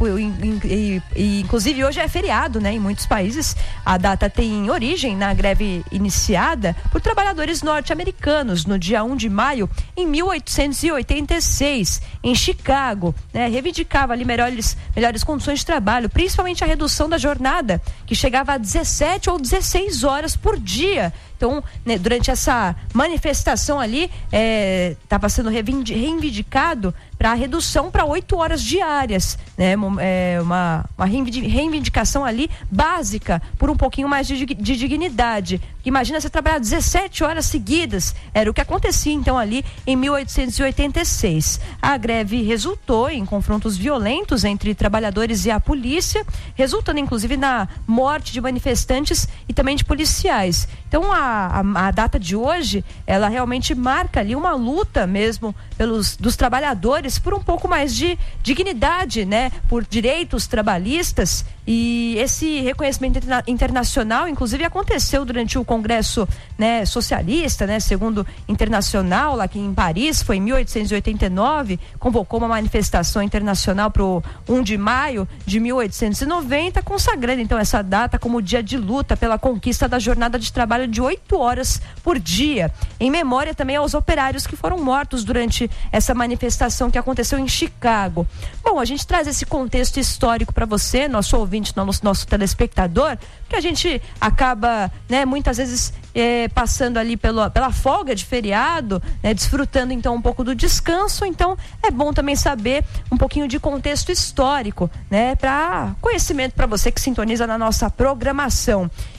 e, e inclusive hoje é feriado, né? Em muitos países a data tem origem na greve iniciada por trabalhadores norte-americanos no dia um de maio em mil oitocentos e oitenta e seis, em Chicago, né? Reivindicava ali melhores, melhores condições de trabalho, principalmente a redução da jornada, que chegava a dezessete ou dezesseis horas por dia. Então, né, durante essa manifestação ali, estava é, sendo reivindicado para a redução para oito horas diárias, né? É uma, uma reivindicação ali básica por um pouquinho mais de, de dignidade. Imagina você trabalhar dezessete horas seguidas, era o que acontecia então ali em mil oitocentos e oitenta e seis. A greve resultou em confrontos violentos entre trabalhadores e a polícia, resultando inclusive na morte de manifestantes e também de policiais. Então a, a, a data de hoje, ela realmente marca ali uma luta mesmo pelos, dos trabalhadores por um pouco mais de dignidade, né? Por direitos trabalhistas, e esse reconhecimento interna- internacional, inclusive, aconteceu durante o Congresso, né, socialista, né? Segundo Internacional, lá aqui em Paris, foi em mil oitocentos e oitenta e nove, convocou uma manifestação internacional para o um de maio de mil oitocentos e noventa, consagrando então essa data como dia de luta pela conquista da jornada de trabalho de oito horas por dia, em memória também aos operários que foram mortos durante essa manifestação que aconteceu em Chicago. Bom, a gente traz esse contexto histórico para você, nosso ouvinte, nosso, nosso telespectador, que a gente acaba, né, muitas vezes é, passando ali pelo, pela folga de feriado, né, desfrutando então um pouco do descanso. Então é bom também saber um pouquinho de contexto histórico, né, para conhecimento para você que sintoniza na nossa programação.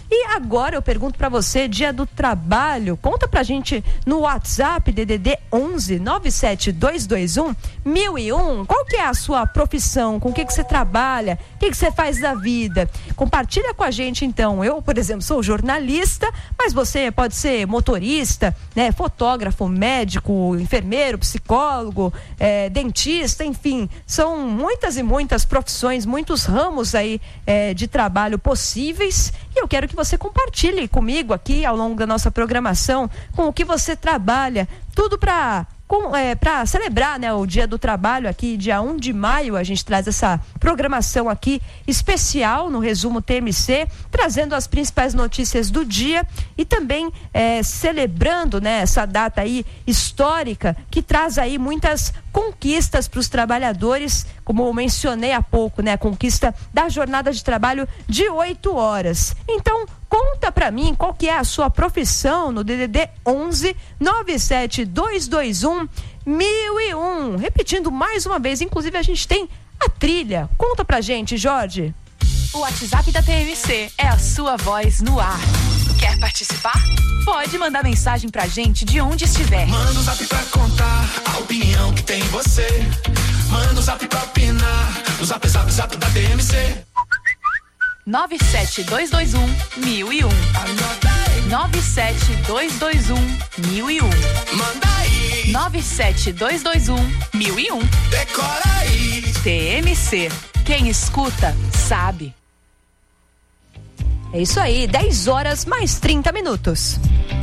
E agora eu pergunto para você, Dia do Trabalho, conta pra gente no WhatsApp D D D onze nove sete dois dois um mil e um, qual que é a sua profissão, com o que que você trabalha, o que que você faz da vida? Compartilha com a gente então. Eu, por exemplo, sou jornalista, mas você pode ser motorista, né, fotógrafo, médico, enfermeiro, psicólogo, é, dentista, enfim, são muitas e muitas profissões, muitos ramos aí é, de trabalho possíveis, e eu quero que você compartilhe comigo aqui ao longo da nossa programação com o que você trabalha, tudo para é, para celebrar, né, o Dia do Trabalho aqui, dia um de maio, a gente traz essa programação aqui especial no Resumo T M C, trazendo as principais notícias do dia e também é, celebrando, né, essa data aí histórica que traz aí muitas conquistas para os trabalhadores, como eu mencionei há pouco, né, a conquista da jornada de trabalho de oito horas. Então, conta pra mim qual que é a sua profissão no D D D onze nove sete dois dois um mil e um. Repetindo mais uma vez, inclusive a gente tem a trilha. Conta pra gente, Jorge. O WhatsApp da T M C é a sua voz no ar. Quer participar? Pode mandar mensagem pra gente de onde estiver. Manda um zap pra contar a opinião que tem você. Manda um zap pra opinar. O zap, zap, zap da T M C. nove sete dois dois um mil e um. nove sete dois dois um mil e um. Manda aí. nove sete dois dois um mil e um. Decora aí. T M C. Quem escuta, sabe. É isso aí, dez horas mais trinta minutos.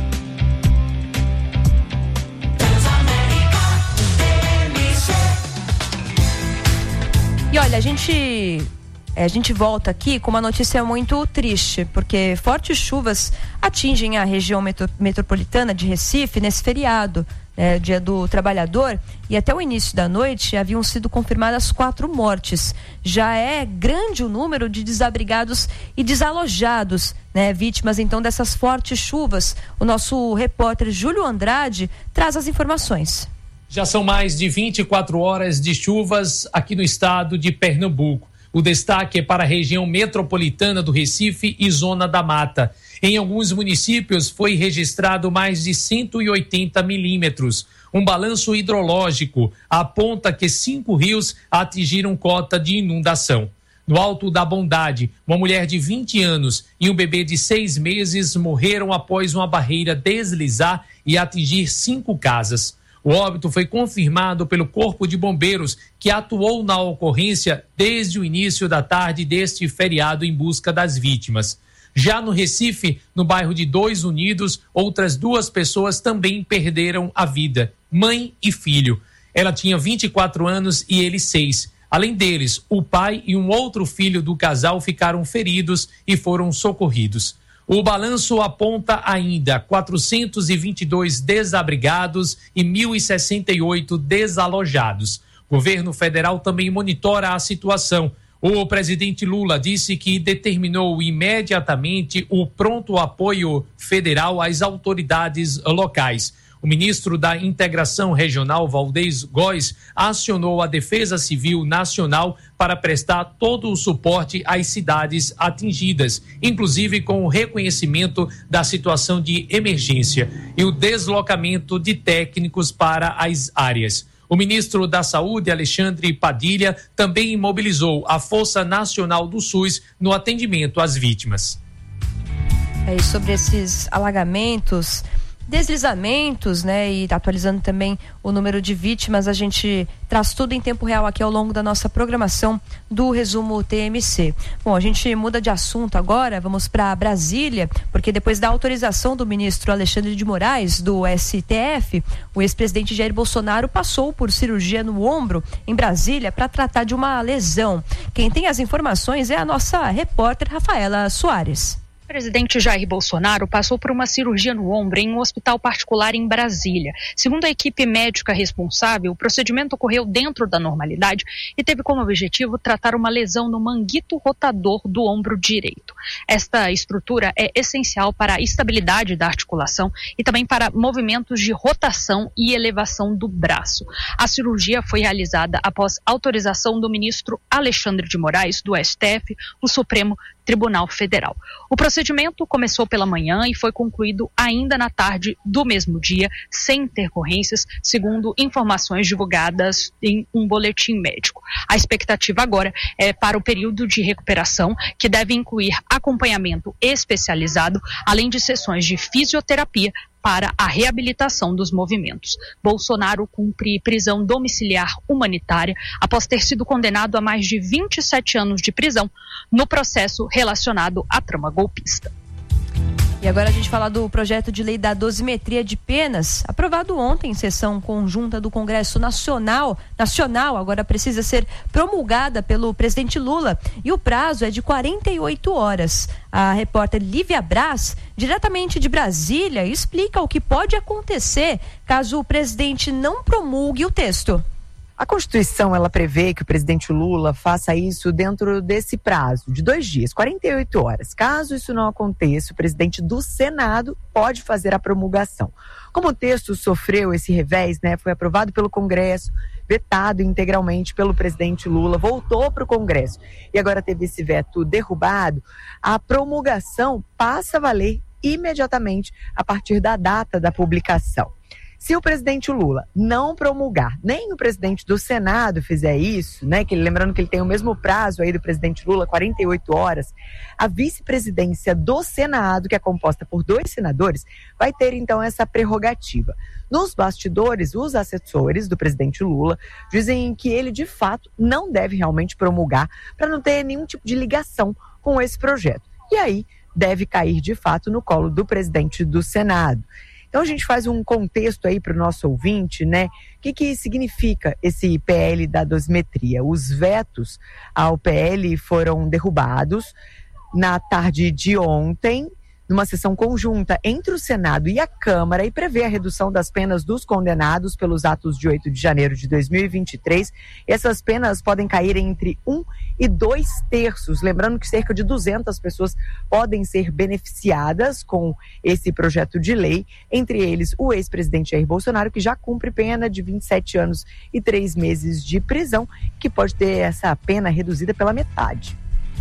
E olha, a gente... A gente volta aqui com uma notícia muito triste, porque fortes chuvas atingem a região metro, metropolitana de Recife nesse feriado, né, Dia do Trabalhador, e até o início da noite haviam sido confirmadas quatro mortes. Já é grande o número de desabrigados e desalojados, né, vítimas então dessas fortes chuvas. O nosso repórter Júlio Andrade traz as informações. Já são mais de vinte e quatro horas de chuvas aqui no estado de Pernambuco. O destaque é para a região metropolitana do Recife e Zona da Mata. Em alguns municípios foi registrado mais de cento e oitenta milímetros. Um balanço hidrológico aponta que cinco rios atingiram cota de inundação. No Alto da Bondade, uma mulher de vinte anos e um bebê de seis meses morreram após uma barreira deslizar e atingir cinco casas. O óbito foi confirmado pelo Corpo de Bombeiros, que atuou na ocorrência desde o início da tarde deste feriado em busca das vítimas. Já no Recife, no bairro de Dois Unidos, outras duas pessoas também perderam a vida, mãe e filho. Ela tinha vinte e quatro anos e ele seis. Além deles, o pai e um outro filho do casal ficaram feridos e foram socorridos. O balanço aponta ainda quatrocentos e vinte e dois desabrigados e mil e sessenta e oito desalojados. O governo federal também monitora a situação. O presidente Lula disse que determinou imediatamente o pronto apoio federal às autoridades locais. O ministro da Integração Regional, Valdez Góes, acionou a Defesa Civil Nacional para prestar todo o suporte às cidades atingidas, inclusive com o reconhecimento da situação de emergência e o deslocamento de técnicos para as áreas. O ministro da Saúde, Alexandre Padilha, também imobilizou a Força Nacional do SUS no atendimento às vítimas. É, sobre esses alagamentos, deslizamentos, né, e atualizando também o número de vítimas, a gente traz tudo em tempo real aqui ao longo da nossa programação do Resumo T M C. Bom, a gente muda de assunto agora, vamos para Brasília, porque depois da autorização do ministro Alexandre de Moraes, do S T F, o ex-presidente Jair Bolsonaro passou por cirurgia no ombro em Brasília para tratar de uma lesão. Quem tem as informações é a nossa repórter Rafaela Soares. O presidente Jair Bolsonaro passou por uma cirurgia no ombro em um hospital particular em Brasília. Segundo a equipe médica responsável, o procedimento ocorreu dentro da normalidade e teve como objetivo tratar uma lesão no manguito rotador do ombro direito. Esta estrutura é essencial para a estabilidade da articulação e também para movimentos de rotação e elevação do braço. A cirurgia foi realizada após autorização do ministro Alexandre de Moraes, do S T F, o Supremo Tribunal Federal. O procedimento começou pela manhã e foi concluído ainda na tarde do mesmo dia, sem intercorrências, segundo informações divulgadas em um boletim médico. A expectativa agora é para o período de recuperação, que deve incluir acompanhamento especializado, além de sessões de fisioterapia para a reabilitação dos movimentos. Bolsonaro cumpre prisão domiciliar humanitária após ter sido condenado a mais de vinte e sete anos de prisão no processo relacionado à trama golpista. E agora a gente fala do projeto de lei da dosimetria de penas, aprovado ontem em sessão conjunta do Congresso Nacional. Nacional agora precisa ser promulgada pelo presidente Lula e o prazo é de quarenta e oito horas. A repórter Lívia Braz, diretamente de Brasília, explica o que pode acontecer caso o presidente não promulgue o texto. A Constituição, ela prevê que o presidente Lula faça isso dentro desse prazo de dois dias, quarenta e oito horas. Caso isso não aconteça, o presidente do Senado pode fazer a promulgação. Como o texto sofreu esse revés, né, foi aprovado pelo Congresso, vetado integralmente pelo presidente Lula, voltou para o Congresso e agora teve esse veto derrubado, a promulgação passa a valer imediatamente a partir da data da publicação. Se o presidente Lula não promulgar, nem o presidente do Senado fizer isso, né, que lembrando que ele tem o mesmo prazo aí do presidente Lula, quarenta e oito horas, a vice-presidência do Senado, que é composta por dois senadores, vai ter então essa prerrogativa. Nos bastidores, os assessores do presidente Lula dizem que ele de fato não deve realmente promulgar para não ter nenhum tipo de ligação com esse projeto. E aí deve cair de fato no colo do presidente do Senado. Então a gente faz um contexto aí para o nosso ouvinte, né? O que, que significa esse P L da dosimetria? Os vetos ao P L foram derrubados na tarde de ontem, numa sessão conjunta entre o Senado e a Câmara, e prevê a redução das penas dos condenados pelos atos de oito de janeiro de dois mil e vinte e três. Essas penas podem cair entre um e dois terços. Lembrando que cerca de duzentas pessoas podem ser beneficiadas com esse projeto de lei, entre eles o ex-presidente Jair Bolsonaro, que já cumpre pena de vinte e sete anos e três meses de prisão, que pode ter essa pena reduzida pela metade.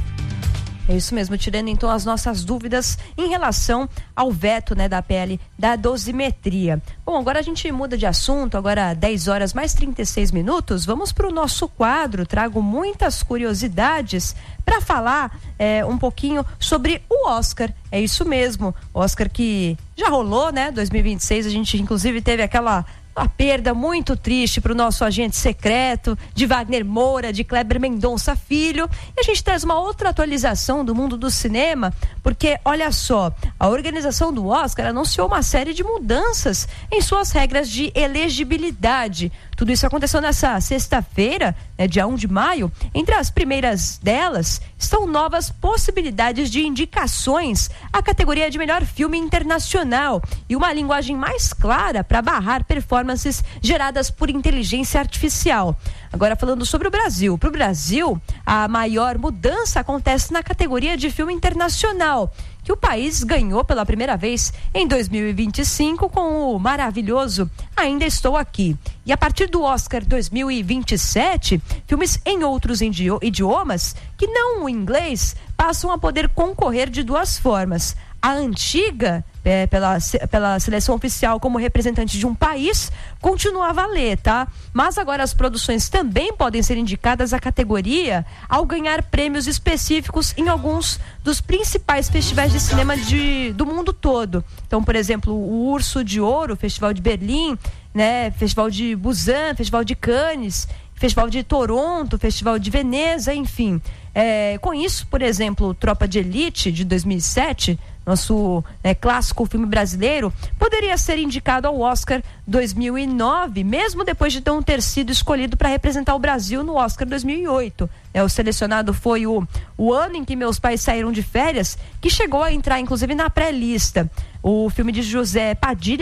É isso mesmo, tirando então as nossas dúvidas em relação ao veto, né, da P L da dosimetria. Bom, agora a gente muda de assunto, agora dez horas mais trinta e seis minutos, vamos para o nosso quadro. Trago muitas curiosidades para falar é, um pouquinho sobre o Oscar. É isso mesmo, Oscar que já rolou, né, dois mil e vinte e seis, a gente inclusive teve aquela uma perda muito triste para o nosso agente secreto, de Wagner Moura, de Kleber Mendonça Filho. E a gente traz uma outra atualização do mundo do cinema, porque, olha só, a organização do Oscar anunciou uma série de mudanças em suas regras de elegibilidade. Tudo isso aconteceu nessa sexta-feira, né, dia um de maio. Entre as primeiras delas estão novas possibilidades de indicações à categoria de melhor filme internacional e uma linguagem mais clara para barrar performances geradas por inteligência artificial. Agora falando sobre o Brasil. Para o Brasil, a maior mudança acontece na categoria de filme internacional, que o país ganhou pela primeira vez em dois mil e vinte e cinco com o maravilhoso Ainda Estou Aqui. E a partir do Oscar dois mil e vinte e sete, filmes em outros idiomas, que não o inglês, passam a poder concorrer de duas formas. A antiga, é, pela, pela seleção oficial como representante de um país, continua a valer, tá? Mas agora as produções também podem ser indicadas à categoria ao ganhar prêmios específicos em alguns dos principais festivais de cinema de, do mundo todo. Então, por exemplo, o Urso de Ouro, Festival de Berlim, né? Festival de Busan, Festival de Cannes, Festival de Toronto, Festival de Veneza, enfim. É, com isso, por exemplo, Tropa de Elite, de dois mil e sete, nosso é, clássico filme brasileiro, poderia ser indicado ao Oscar dois mil e nove, mesmo depois de não ter sido escolhido para representar o Brasil no Oscar dois mil e oito. É, o selecionado foi o, o Ano em que Meus Pais Saíram de Férias, que chegou a entrar inclusive na pré-lista. O filme de José Padilha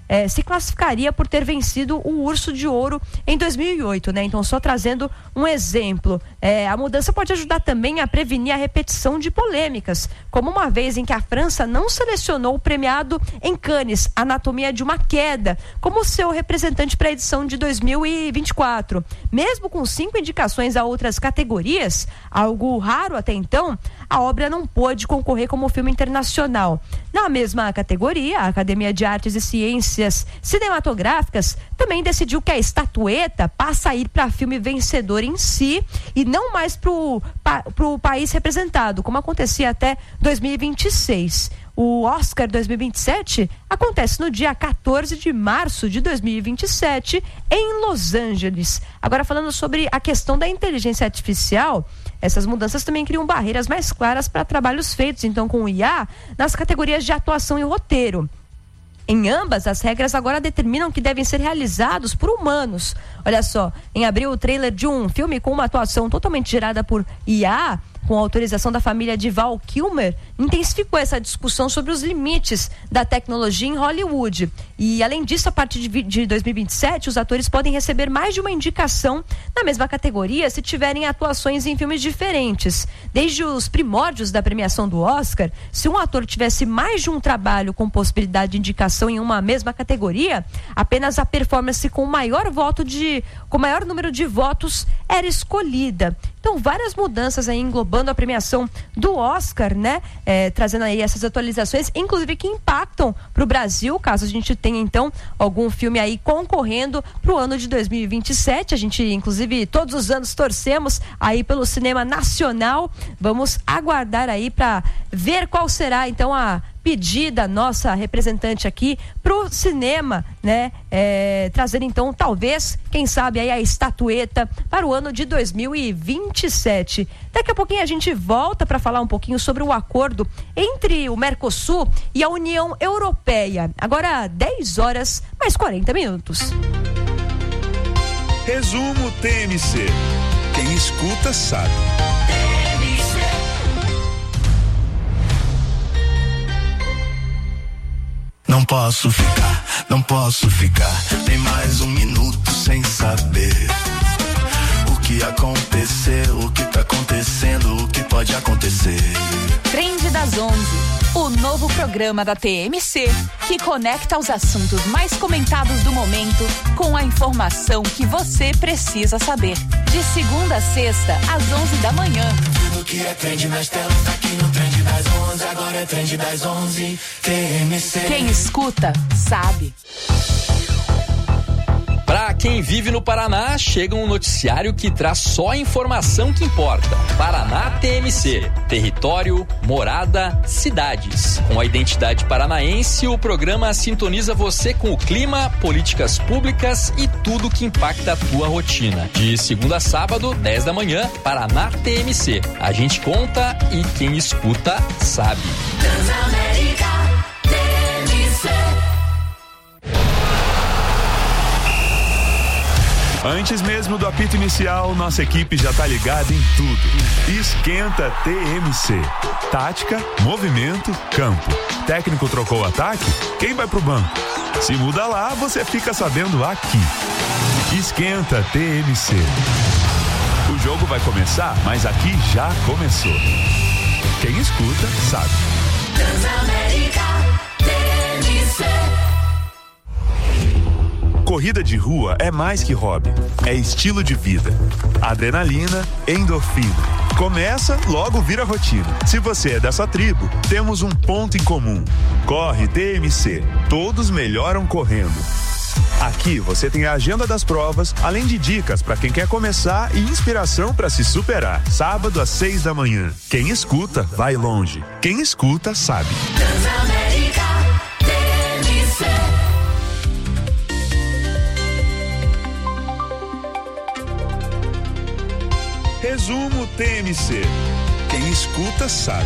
eh, se classificaria por ter vencido o Urso de Ouro em dois mil e oito, né? Então, só trazendo um exemplo. Eh, a mudança pode ajudar também a prevenir a repetição de polêmicas, como uma vez em que a França não selecionou o premiado em Cannes, Anatomia de uma Queda, como seu representante para a edição de dois mil e vinte e quatro. Mesmo com cinco indicações a outras categorias, algo raro até então, a obra não pôde concorrer como filme internacional. Na mesma categoria, a Academia de Artes e Ciências Cinematográficas também decidiu que a estatueta passa a ir para filme vencedor em si e não mais para o país representado, como acontecia até dois mil e vinte e seis. O Oscar dois mil e vinte e sete acontece no dia quatorze de março de dois mil e vinte e sete em Los Angeles. Agora, falando sobre a questão da inteligência artificial, essas mudanças também criam barreiras mais claras para trabalhos feitos, então, com o I A nas categorias de atuação e roteiro. Em ambas, as regras agora determinam que devem ser realizados por humanos. Olha só, em abril, o trailer de um filme com uma atuação totalmente gerada por I A, com a autorização da família de Val Kilmer, intensificou essa discussão sobre os limites da tecnologia em Hollywood. E, além disso, a partir de, de dois mil e vinte e sete, os atores podem receber mais de uma indicação na mesma categoria se tiverem atuações em filmes diferentes. Desde os primórdios da premiação do Oscar, se um ator tivesse mais de um trabalho com possibilidade de indicação em uma mesma categoria, apenas a performance com maior voto de, com maior número de votos era escolhida. Então, várias mudanças aí englobando a premiação do Oscar, né? É, trazendo aí essas atualizações, inclusive que impactam para o Brasil, caso a gente tenha, então, algum filme aí concorrendo para o ano de dois mil e vinte e sete. A gente, inclusive, todos os anos torcemos aí pelo cinema nacional. Vamos aguardar aí para ver qual será, então, a pedida nossa representante aqui pro cinema, né? É, trazer então, talvez, quem sabe aí a estatueta para o ano de dois mil e vinte e sete. Daqui a pouquinho a gente volta para falar um pouquinho sobre o acordo entre o Mercosul e a União Europeia. Agora, dez horas mais quarenta minutos. Resumo T M C. Quem escuta sabe. Não posso ficar, não posso ficar nem mais um minuto sem saber o que aconteceu, o que tá acontecendo, o que pode acontecer. Trend das onze, o novo programa da T M C que conecta os assuntos mais comentados do momento com a informação que você precisa saber. De segunda a sexta, às onze da manhã. Tudo que é trend nas telas tá aqui no Trend das onze, agora é Trend das onze, T M C. Quem escuta, sabe. Para quem vive no Paraná, chega um noticiário que traz só a informação que importa. Paraná T M C. Território, morada, cidades. Com a identidade paranaense, o programa sintoniza você com o clima, políticas públicas e tudo que impacta a tua rotina. De segunda a sábado, dez da manhã, Paraná T M C. A gente conta e quem escuta sabe. Transamérica T M C. Antes mesmo do apito inicial, nossa equipe já tá ligada em tudo. Esquenta T M C. Tática, movimento, campo. Técnico trocou o ataque? Quem vai pro banco? Se muda lá, você fica sabendo aqui. Esquenta T M C. O jogo vai começar, mas aqui já começou. Quem escuta, sabe. Transamérica T M C. Corrida de rua é mais que hobby, é estilo de vida. Adrenalina, endorfina. Começa, logo vira rotina. Se você é dessa tribo, temos um ponto em comum. Corre T M C. Todos melhoram correndo. Aqui você tem a agenda das provas, além de dicas para quem quer começar e inspiração para se superar. Sábado às seis da manhã. Quem escuta, vai longe. Quem escuta, sabe. Transamérica T M C. Resumo T M C. Quem escuta sabe.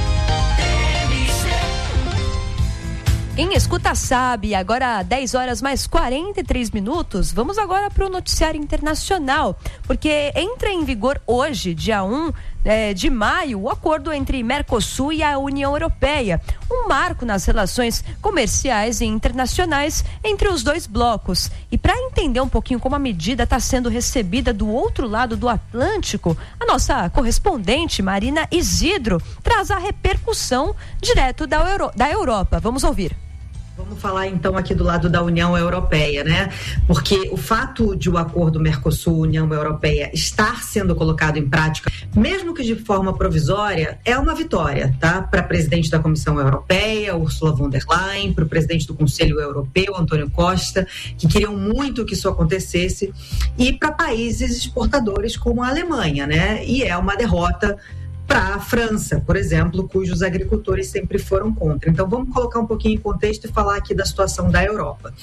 Quem escuta sabe, agora dez horas mais quarenta e três minutos, vamos agora para o noticiário internacional, porque entra em vigor hoje, dia um, eh, de maio o acordo entre Mercosul e a União Europeia, um marco nas relações comerciais e internacionais entre os dois blocos. E para entender um pouquinho como a medida está sendo recebida do outro lado do Atlântico, a nossa correspondente Marina Isidro traz a repercussão direto da, Euro, da Europa. Vamos ouvir. Vamos falar então aqui do lado da União Europeia, né? Porque o fato de o acordo Mercosul-União Europeia estar sendo colocado em prática, mesmo que de forma provisória, é uma vitória, tá? Para a presidente da Comissão Europeia, Ursula von der Leyen, para o presidente do Conselho Europeu, Antônio Costa, que queriam muito que isso acontecesse, e para países exportadores como a Alemanha, né? E é uma derrota para a França, por exemplo, cujos agricultores sempre foram contra. Então, vamos colocar um pouquinho em contexto e falar aqui da situação da Europa.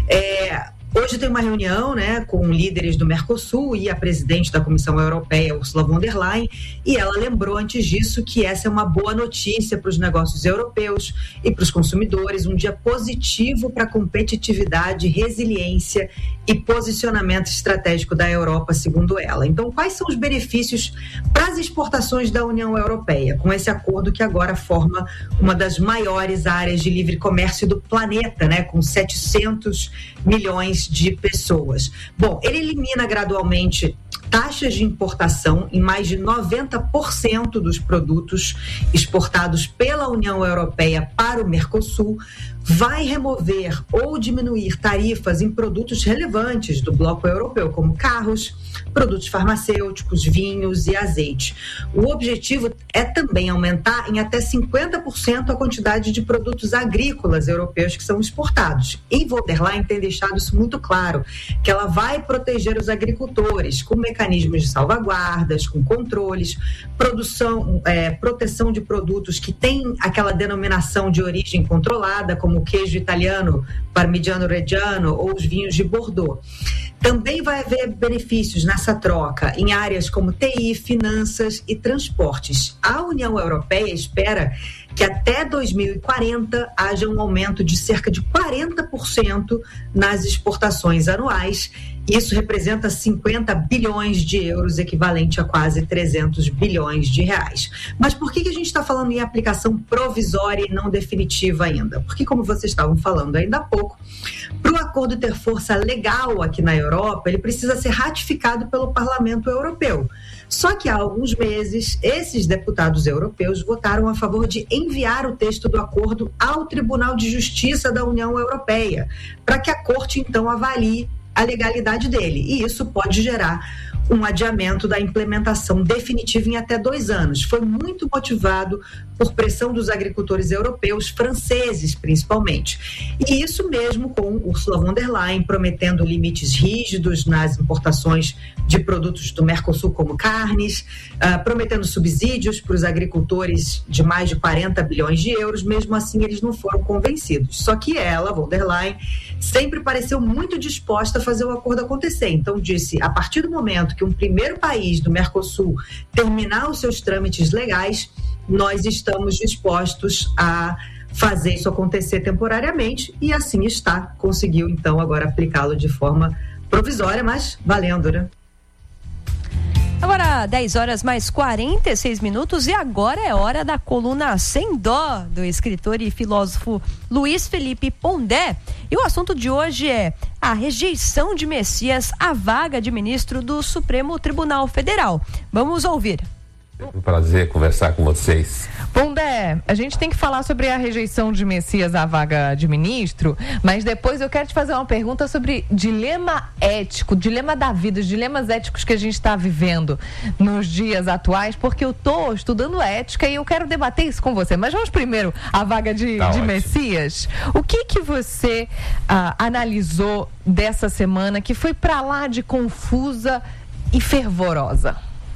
É, hoje tem uma reunião, né, com líderes do Mercosul e a presidente da Comissão Europeia, Ursula von der Leyen, e ela lembrou antes disso que essa é uma boa notícia para os negócios europeus e para os consumidores, um dia positivo para a competitividade, resiliência e posicionamento estratégico da Europa, segundo ela. Então, quais são os benefícios para as exportações da União Europeia, com esse acordo que agora forma uma das maiores áreas de livre comércio do planeta, né, com setecentos milhões de pessoas? Bom, ele elimina gradualmente taxas de importação em mais de noventa por cento dos produtos exportados pela União Europeia para o Mercosul, vai remover ou diminuir tarifas em produtos relevantes do bloco europeu, como carros, produtos farmacêuticos, vinhos e azeite. O objetivo é também aumentar em até cinquenta por cento a quantidade de produtos agrícolas europeus que são exportados. E von der Leyen tem deixado isso muito claro, que ela vai proteger os agricultores com mecanismos de salvaguardas, com controles, produção, é, proteção de produtos que têm aquela denominação de origem controlada, como o queijo italiano, Parmigiano Reggiano ou os vinhos de Bordeaux. Também vai haver benefícios nessa troca em áreas como T I, finanças e transportes. A União Europeia espera que até dois mil e quarenta haja um aumento de cerca de quarenta por cento nas exportações anuais. Isso representa cinquenta bilhões de euros, equivalente a quase trezentos bilhões de reais. Mas por que que a gente está falando em aplicação provisória e não definitiva ainda? Porque, como vocês estavam falando ainda há pouco, para o acordo ter força legal aqui na Europa, ele precisa ser ratificado pelo Parlamento Europeu. Só que há alguns meses, esses deputados europeus votaram a favor de enviar o texto do acordo ao Tribunal de Justiça da União Europeia, para que a Corte, então, avalie a legalidade dele. E isso pode gerar um adiamento da implementação definitiva em até dois anos. Foi muito motivado por pressão dos agricultores europeus, franceses principalmente. E isso mesmo com Ursula von der Leyen prometendo limites rígidos nas importações de produtos do Mercosul, como carnes, uh, prometendo subsídios para os agricultores de mais de quarenta bilhões de euros. Mesmo assim, eles não foram convencidos. Só que ela, von der Leyen, sempre pareceu muito disposta a fazer o acordo acontecer. Então disse, a partir do momento que um primeiro país do Mercosul terminar os seus trâmites legais, nós estamos dispostos a fazer isso acontecer temporariamente, e assim está. Conseguiu, então, agora aplicá-lo de forma provisória, mas valendo, né? Agora, dez horas mais quarenta e seis minutos, e agora é hora da coluna Sem Dó, do escritor e filósofo Luiz Felipe Pondé. E o assunto de hoje é a rejeição de Messias à vaga de ministro do Supremo Tribunal Federal. Vamos ouvir. É um prazer conversar com vocês. Pondé, a gente tem que falar sobre a rejeição de Messias à vaga de ministro, mas depois eu quero te fazer uma pergunta sobre dilema ético, dilema da vida, os dilemas éticos que a gente está vivendo nos dias atuais, porque eu estou estudando ética e eu quero debater isso com você. Mas vamos primeiro à vaga de, tá de Messias. O que que você ah, analisou dessa semana que foi para lá de confusa e fervorosa?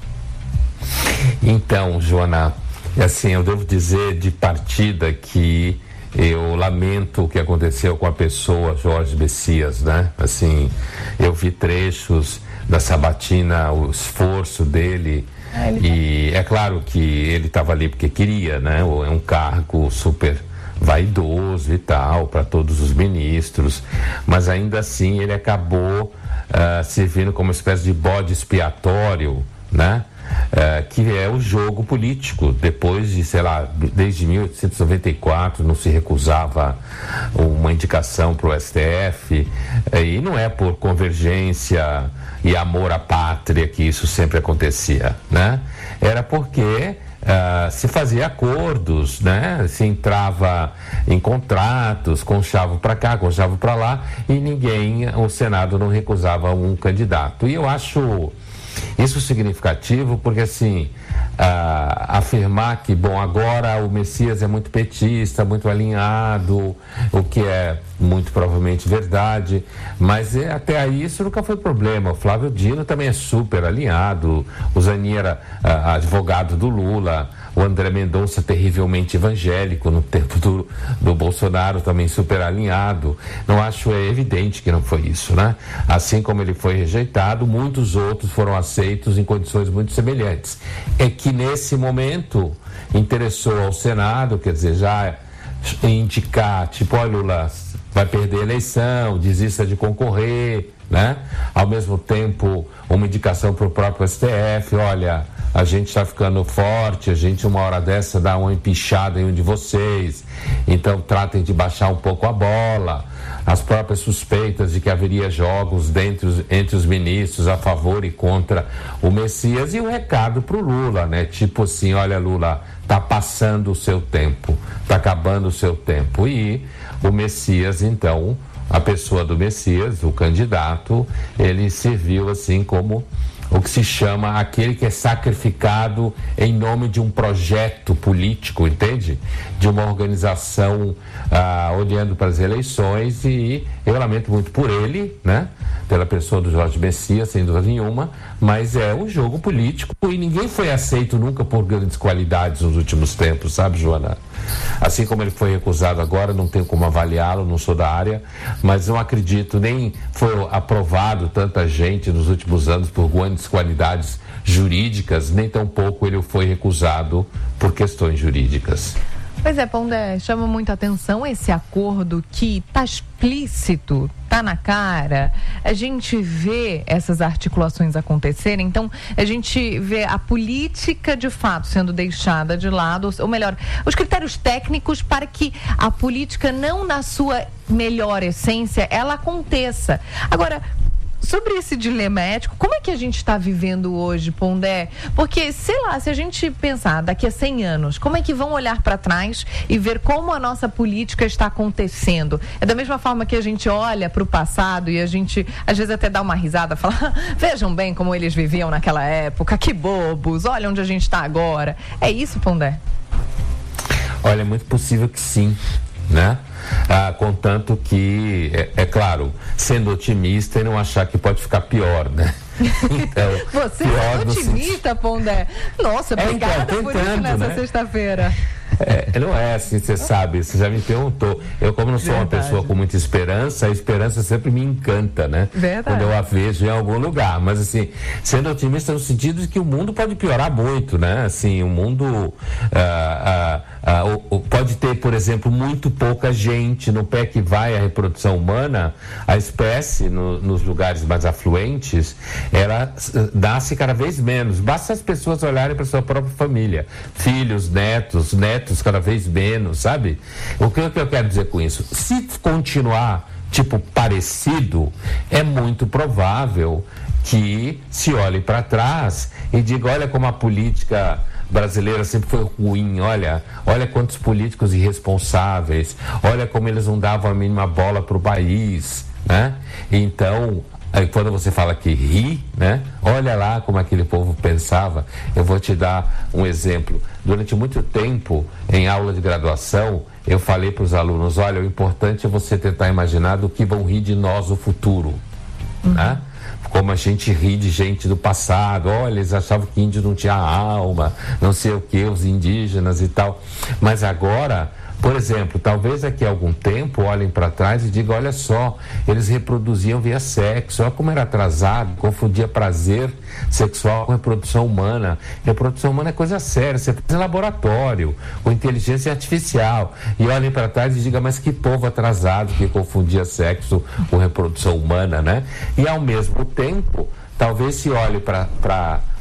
Então, Joana, assim, eu devo dizer de partida que eu lamento o que aconteceu com a pessoa Jorge Messias, né? Assim, eu vi trechos da sabatina, o esforço dele, ah, e é claro que ele estava ali porque queria, né? É um cargo super vaidoso e tal, para todos os ministros, mas ainda assim ele acabou uh, servindo como uma espécie de bode expiatório, né? é, que é o jogo político. Depois de, sei lá, desde mil oitocentos e noventa e quatro não se recusava uma indicação para o S T F, e não é por convergência e amor à pátria que isso sempre acontecia, né? Era porque Uh, se fazia acordos, né? Se entrava em contratos, conchavo para cá, conchavo para lá, e ninguém, o Senado não recusava um candidato. E eu acho isso significativo porque, assim, uh, afirmar que, bom, agora o Messias é muito petista, muito alinhado, o que é muito provavelmente verdade, mas é, até aí isso nunca foi problema. O Flávio Dino também é super alinhado, o Zanin era uh, advogado do Lula, o André Mendonça terrivelmente evangélico no tempo do, do Bolsonaro, também super alinhado. Não acho, é evidente que não foi isso, né? Assim como ele foi rejeitado, muitos outros foram aceitos em condições muito semelhantes. É que nesse momento interessou ao Senado, quer dizer, já indicar, tipo, olha, Lula vai perder a eleição, desista de concorrer, né? Ao mesmo tempo, uma indicação para o próprio S T F, olha, a gente está ficando forte, a gente uma hora dessa dá uma empichada em um de vocês, então tratem de baixar um pouco a bola. As próprias suspeitas de que haveria jogos dentro, entre os ministros a favor e contra o Messias, e um recado para o Lula, né? Tipo assim, olha, Lula, tá passando o seu tempo, tá acabando o seu tempo. E o Messias, então, a pessoa do Messias, o candidato, ele serviu assim como o que se chama aquele que é sacrificado em nome de um projeto político, entende? De uma organização ah, olhando para as eleições, e eu lamento muito por ele, né? Pela pessoa do Jorge Messias, sem dúvida nenhuma, mas é um jogo político e ninguém foi aceito nunca por grandes qualidades nos últimos tempos, sabe, Joana? Assim como ele foi recusado agora, não tenho como avaliá-lo, não sou da área, mas não acredito, nem foi aprovado tanta gente nos últimos anos por grandes qualidades jurídicas, nem tampouco ele foi recusado por questões jurídicas. Pois é, Pondé, chama muita atenção esse acordo que está explícito, está na cara. A gente vê essas articulações acontecerem, então a gente vê a política de fato sendo deixada de lado, ou melhor, os critérios técnicos para que a política, não na sua melhor essência, ela aconteça. Agora, sobre esse dilema ético, como é que a gente está vivendo hoje, Pondé? Porque, sei lá, se a gente pensar daqui a cem anos, como é que vão olhar para trás e ver como a nossa política está acontecendo? É da mesma forma que a gente olha para o passado e a gente, às vezes, até dá uma risada, fala, vejam bem como eles viviam naquela época, que bobos, olha onde a gente está agora. É isso, Pondé? Olha, é muito possível que sim, né? Ah, contanto que, é, é claro, sendo otimista e não achar que pode ficar pior, né? Então, você é otimista, no... Pondé? Nossa, obrigada é, então, tentando, por isso nessa né? sexta-feira. É, não é assim, você sabe, você já me perguntou. Eu, como não sou Verdade. uma pessoa com muita esperança, a esperança sempre me encanta, né? Verdade. Quando eu a vejo em algum lugar. Mas, assim, sendo otimista no sentido de que o mundo pode piorar muito, né? Assim, o mundo ah, ah, ah, pode ter, por exemplo, muito pouca gente no pé que vai a reprodução humana. A espécie, no, nos lugares mais afluentes, ela nasce cada vez menos. Basta as pessoas olharem para sua própria família. Filhos, netos, netos cada vez menos, sabe? O que, o que eu quero dizer com isso? Se continuar, tipo, parecido, é muito provável que se olhe para trás e diga, olha como a política brasileira sempre foi ruim, olha, olha quantos políticos irresponsáveis, olha como eles não davam a mínima bola para o país, né? Então, aí quando você fala que ri, né? Olha lá como aquele povo pensava. Eu vou te dar um exemplo. Durante muito tempo, em aula de graduação, eu falei para os alunos, olha, o importante é você tentar imaginar do que vão rir de nós no futuro, uhum. né? Como a gente ri de gente do passado, olha, eles achavam que índio não tinha alma, não sei o que, os indígenas e tal. Mas agora, por exemplo, talvez daqui a algum tempo olhem para trás e digam, olha só, eles reproduziam via sexo, olha como era atrasado, confundia prazer sexual com reprodução humana. Reprodução humana é coisa séria, você faz em laboratório, com inteligência artificial, e olhem para trás e digam, mas que povo atrasado que confundia sexo com reprodução humana, né? E ao mesmo tempo, talvez se olhe para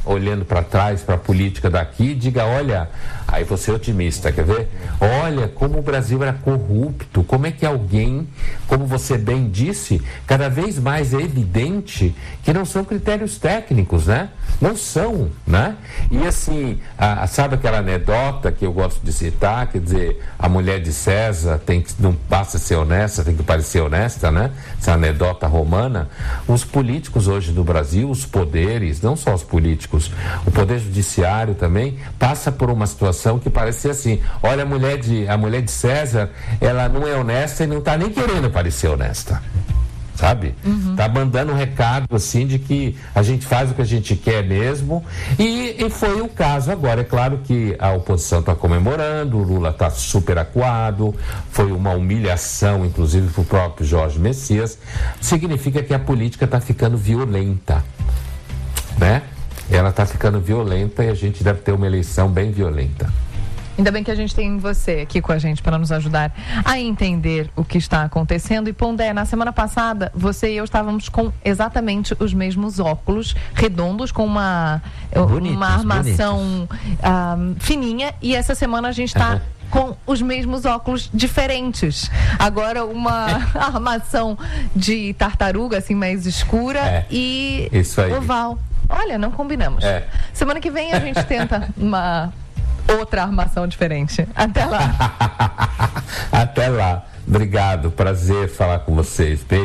olhando para trás, para a política daqui, e diga, olha, aí você é otimista, quer ver? Olha como o Brasil era corrupto, como é que alguém, como você bem disse, cada vez mais é evidente que não são critérios técnicos, né? Não são, né? E assim, a, sabe aquela anedota que eu gosto de citar, quer dizer, a mulher de César tem que, não basta ser honesta, tem que parecer honesta, né? Essa anedota romana. Os políticos hoje no Brasil, os poderes, não só os políticos, o poder judiciário também, passa por uma situação que parece ser assim, olha, a mulher de, a mulher de César, ela não é honesta e não está nem querendo parecer honesta. Sabe? Uhum. Tá mandando um recado assim de que a gente faz o que a gente quer mesmo e, e foi o caso agora. É claro que a oposição está comemorando, o Lula está super acuado, foi uma humilhação inclusive para o próprio Jorge Messias. Significa que a política está ficando violenta, né? Ela está ficando violenta e a gente deve ter uma eleição bem violenta. Ainda bem que a gente tem você aqui com a gente para nos ajudar a entender o que está acontecendo. E Pondé, na semana passada, você e eu estávamos com exatamente os mesmos óculos redondos, com uma, bonitos, uma armação um, fininha. E essa semana a gente está uhum. com os mesmos óculos diferentes. Agora uma armação de tartaruga, assim, mais escura é, e oval. Olha, não combinamos. É. Semana que vem a gente tenta uma... outra armação diferente. Até lá. Até lá. Obrigado. Prazer falar com vocês. Beijo.